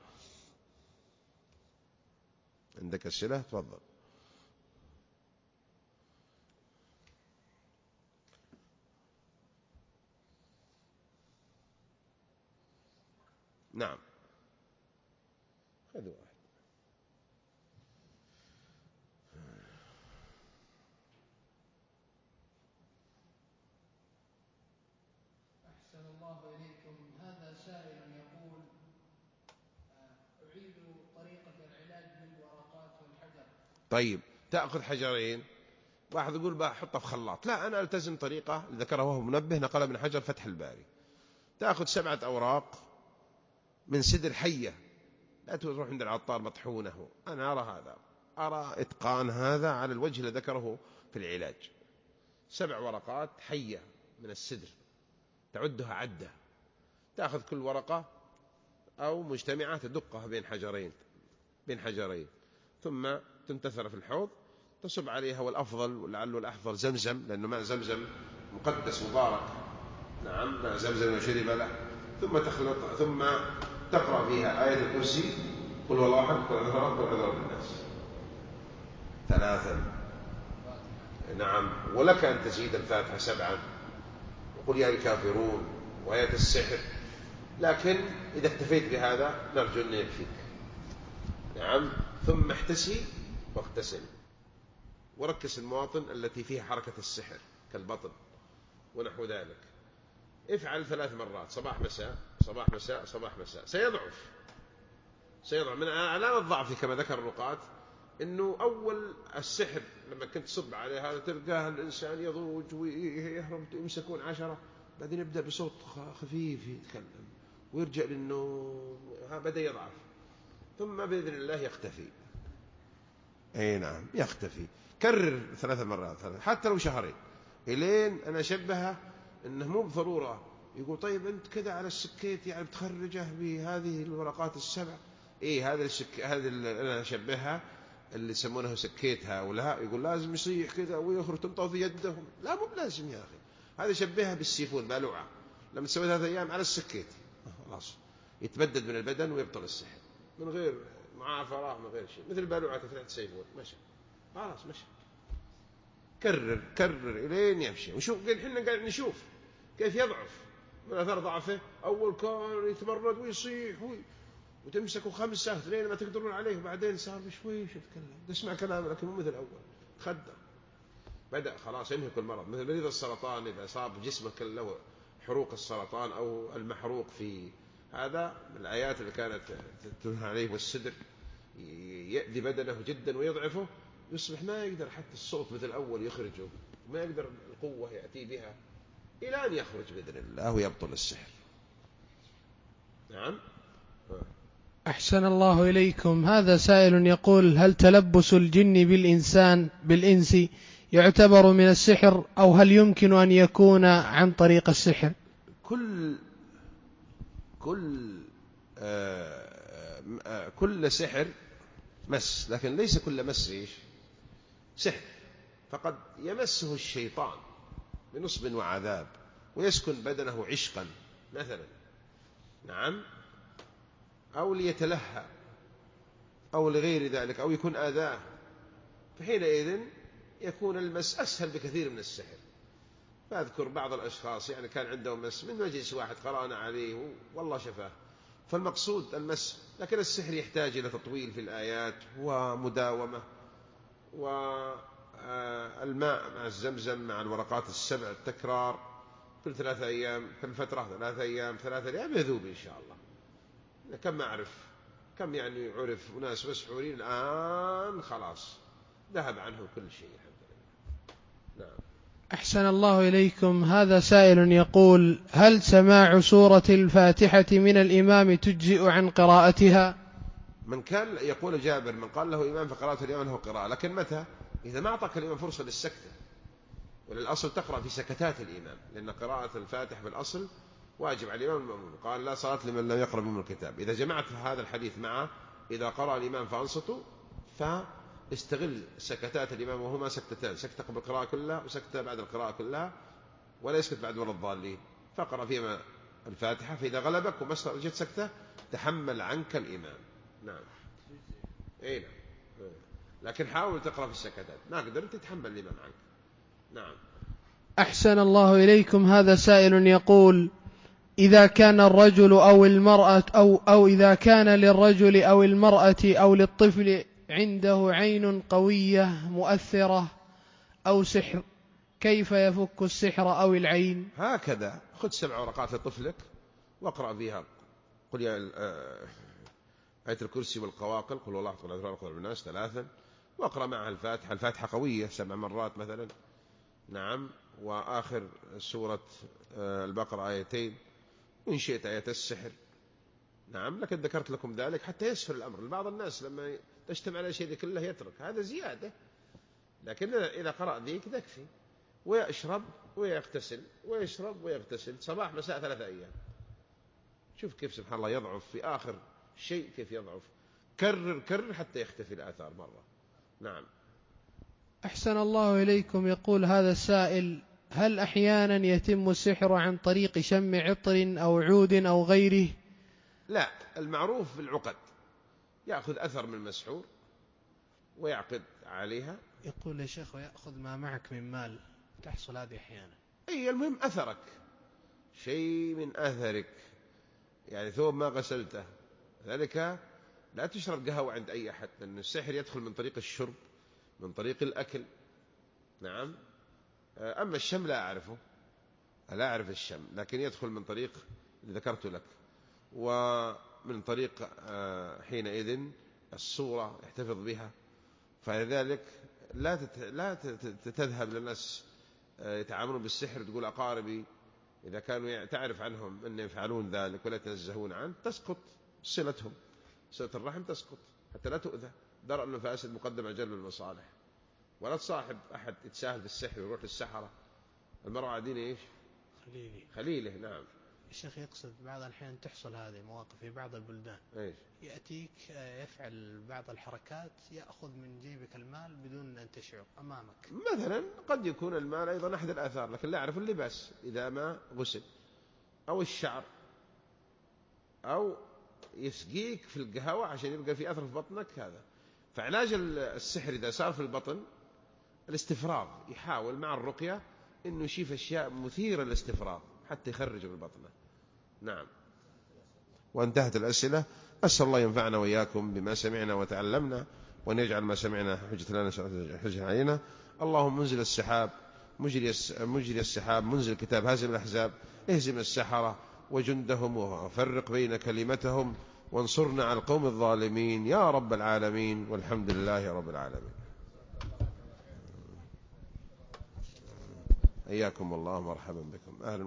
عندك أسئلة؟ تفضل. نعم، خذوا واحد. أحسن الله إليكم. هذا سائل يقول أعيد طريقة العلاج بالورقات والحجر. طيب، تأخذ حجرين، واحد يقول بحطه في خلاط، لا، أنا ألتزم طريقة ذكره وهو منبه نقل من حجر فتح الباري. تأخذ 7 أوراق من سدر حية، لا تروح عند العطار مطحونه. أنا أرى إتقان هذا على الوجه الذي ذكره في العلاج. 7 ورقات حية من السدر تعدها عدة، تأخذ كل ورقة أو مجتمعة تدقها بين حجرين ثم تنتثر في الحوض، تصب عليها، والأفضل ولعله الأحفظ زمزم، لأنه ماء زمزم مقدس مبارك. نعم، ماء زمزم وشرب له. ثم تخلط، ثم تقرأ فيها آية الكرسي، قل والله أحد، قل أعوذ برب الناس 3. نعم، ولك أن تزيد الفاتحة 7، وقل يا الكافرون، وآية السحر لكن إذا اكتفيت بهذا نرجو أن يكفيك. نعم. ثم احتسي واغتسل، وركز المواطن التي فيها حركة السحر كالبطن ونحو ذلك. افعل 3 مرات، صباح مساء صباح مساء صباح مساء. سيضعف من علامة ضعفه كما ذكر الرقاة إنه أول السحر لما كنت تصب عليه هذا تلقاه الإنسان يضوج ويهرب، يمسكون 10، بعدين يبدأ بصوت خفيف يتكلم ويرجع لأنه بدأ يضعف، ثم بإذن الله يختفي. أي نعم يختفي. كرر 3 مرات حتى لو شهرين، إلين أنا أشبهه إنه مو بضرورة يقول طيب أنت كذا على السكيت يعني بتخرجه بهذه الورقات ال7. إيه هذه أنا أشبهها اللي يسمونه سكيتها ولا يقول لازم يصيح كذا ويخرج تنطوي يدهم. لا مو لازم يا أخي، هذا شبهها بالسيفون بالوعة، لما تسوي 3 أيام على السكيت خلاص يتبدد من البدن ويبطل السحر من غير معافرة من غير شيء، مثل البالوعة تفتح تسيفون مشى خلاص مشى. كرر إلين يمشي. وشوف احنا قاعد نشوف كيف يضعف من أثر ضعفه. أول كان يتمرد ويصيح وتمسكوا 5 2 ما تقدرون عليه، وبعدين صار بشويش يتكلم تسمع كلامه لكن مو مثل الأول، تخدر بدأ خلاص ينهك المرض. مثل مريض السرطان إذا صاب جسمه كله حروق السرطان أو المحروق في هذا من الآيات اللي كانت تنهى عليه، والسدر يأذي بدنه جدا ويضعفه، يصبح ما يقدر حتى الصوت مثل الأول يخرجه، ما يقدر القوة يأتي بها إلى أن يخرج بإذن الله ويبطل السحر. نعم. أحسن الله إليكم. هذا سائل يقول هل تلبس الجن بالإنس يعتبر من السحر، أو هل يمكن أن يكون عن طريق السحر؟ كل سحر مس، لكن ليس كل مس سحر، فقد يمسه الشيطان بنصب وعذاب ويسكن بدنه عشقا مثلا، نعم، أو ليتلهى أو لغير ذلك، أو يكون آذاه، فحينئذ يكون المس أسهل بكثير من السحر. فأذكر بعض الأشخاص يعني كان عندهم مس من مجلس واحد قرأنا عليه والله شفاه، فالمقصود المس. لكن السحر يحتاج إلى تطويل في الآيات ومداومة، والماء مع الزمزم مع الورقات ال7 التكرار كل 3 أيام، كل فترة 3 أيام 3 أيام يذوب إن شاء الله. كم أعرف كم يعني عرف وناس مسحورين الآن خلاص ذهب عنهم كل شيء الحمد لله. نعم. أحسن الله إليكم. هذا سائل يقول هل سماع سورة الفاتحة من الإمام تجزئ عن قراءتها؟ من كان يقول جابر من قال له إمام فقراءة الإمام له قراءة، لكن متى؟ إذا ما أعطاك الإمام فرصة للسكتة، وللأصل تقرأ في سكتات الإمام، لأن قراءة الفاتحة بالأصل واجب على الإمام المأمون، قال لا صلاة لمن لم يقرأ من الكتاب. إذا جمعت هذا الحديث مع إذا قرأ الإمام فأنصتوا، فاستغل سكتات الإمام وهما سكتتان، سكتة قبل القراءة كلها وسكتة بعد القراءة كلها، ولا يسكت بعد ولا الضالين، فقرأ فيما الفاتحة، فإذا غلبك وما رجت سكتة تحمل عنك الإمام. نعم. أي نعم. لكن حاول تقرأ في السكتات، ما قدرت تتحمل الإمام عنك. نعم. أحسن الله إليكم. هذا سائل يقول إذا كان الرجل أو المرأة أو إذا كان للرجل أو المرأة أو للطفل عنده عين قوية مؤثرة أو سحر، كيف يفك السحر أو العين؟ هكذا خذ 7 ورقات لطفلك واقرأ فيها قل يا آية الكرسي والقواقل، قل والله قل أذرار قل الناس 3، واقرأ معها الفاتحة. الفاتحة قوية 7 مرات مثلا. نعم. وآخر سورة البقرة 2 وإن شئت آية السحر. نعم. لكن ذكرت لكم ذلك حتى يسهل الأمر. بعض الناس لما تجتمع على شيء كله يترك، هذا زيادة. لكن إذا قرأ ذيك تكفي، ويشرب ويغتسل ويشرب ويغتسل صباح مساء 3 أيام. شوف كيف سبحان الله يضعف في آخر شيء، كيف يضعف. كرر حتى يختفي الآثار مرة. نعم. أحسن الله إليكم. يقول هذا السائل هل أحيانا يتم السحر عن طريق شم عطر أو عود أو غيره؟ لا، المعروف بالعقد، يأخذ أثر من مسحور ويعقد عليها. يقول يا شيخ ويأخذ ما معك من مال، تحصل هذه أحيانا. أي المهم أثرك، شيء من أثرك يعني ثوب ما غسلته، ذلك لا تشرب قهوة عند أي أحد، لأن السحر يدخل من طريق الشرب، من طريق الأكل. نعم. أما الشم لا أعرفه، لا أعرف الشم، لكن يدخل من طريق اللي ذكرت لك، ومن طريق حينئذ الصورة يحتفظ بها. فلذلك لا تذهب للناس يتعاملون بالسحر تقول أقاربي إذا كانوا تعرف عنهم أن يفعلون ذلك ولا يتنزهون عنه، تسقط صلتهم، صلة الرحم تسقط حتى لا تؤذى. درء المفاسد مقدم على جلب المصالح. ولا تصاحب أحد يتساهل في السحر ويروح للسحرة. المرء عادين إيش؟ خليله. نعم. الشيخ يقصد بعض الأحيان تحصل هذه المواقف في بعض البلدان، إيش؟ يأتيك يفعل بعض الحركات، يأخذ من جيبك المال بدون أن تشعر أمامك. مثلا قد يكون المال أيضا أحد الآثار، لكن لا أعرف اللباس إذا ما غسل، أو الشعر، أو يسقيك في القهوة عشان يبقى في أثر في بطنك. هذا فعلاج السحر إذا صار في البطن الاستفراغ، يحاول مع الرقية إنه يشوف أشياء مثيرة للاستفراغ حتى يخرج من بطنه. نعم. وانتهت الأسئلة. أسأل الله ينفعنا وإياكم بما سمعنا وتعلمنا، وأن يجعل ما سمعنا حجة لنا حجة علينا. اللهم منزل السحاب، مجري السحاب، منزل الكتاب، هازم الأحزاب، اهزم السحرة وجندهم وفرق بين كلمتهم، وانصرنا على القوم الظالمين يا رب العالمين، والحمد لله رب العالمين. حياكم الله، مرحبا بكم، أهلا.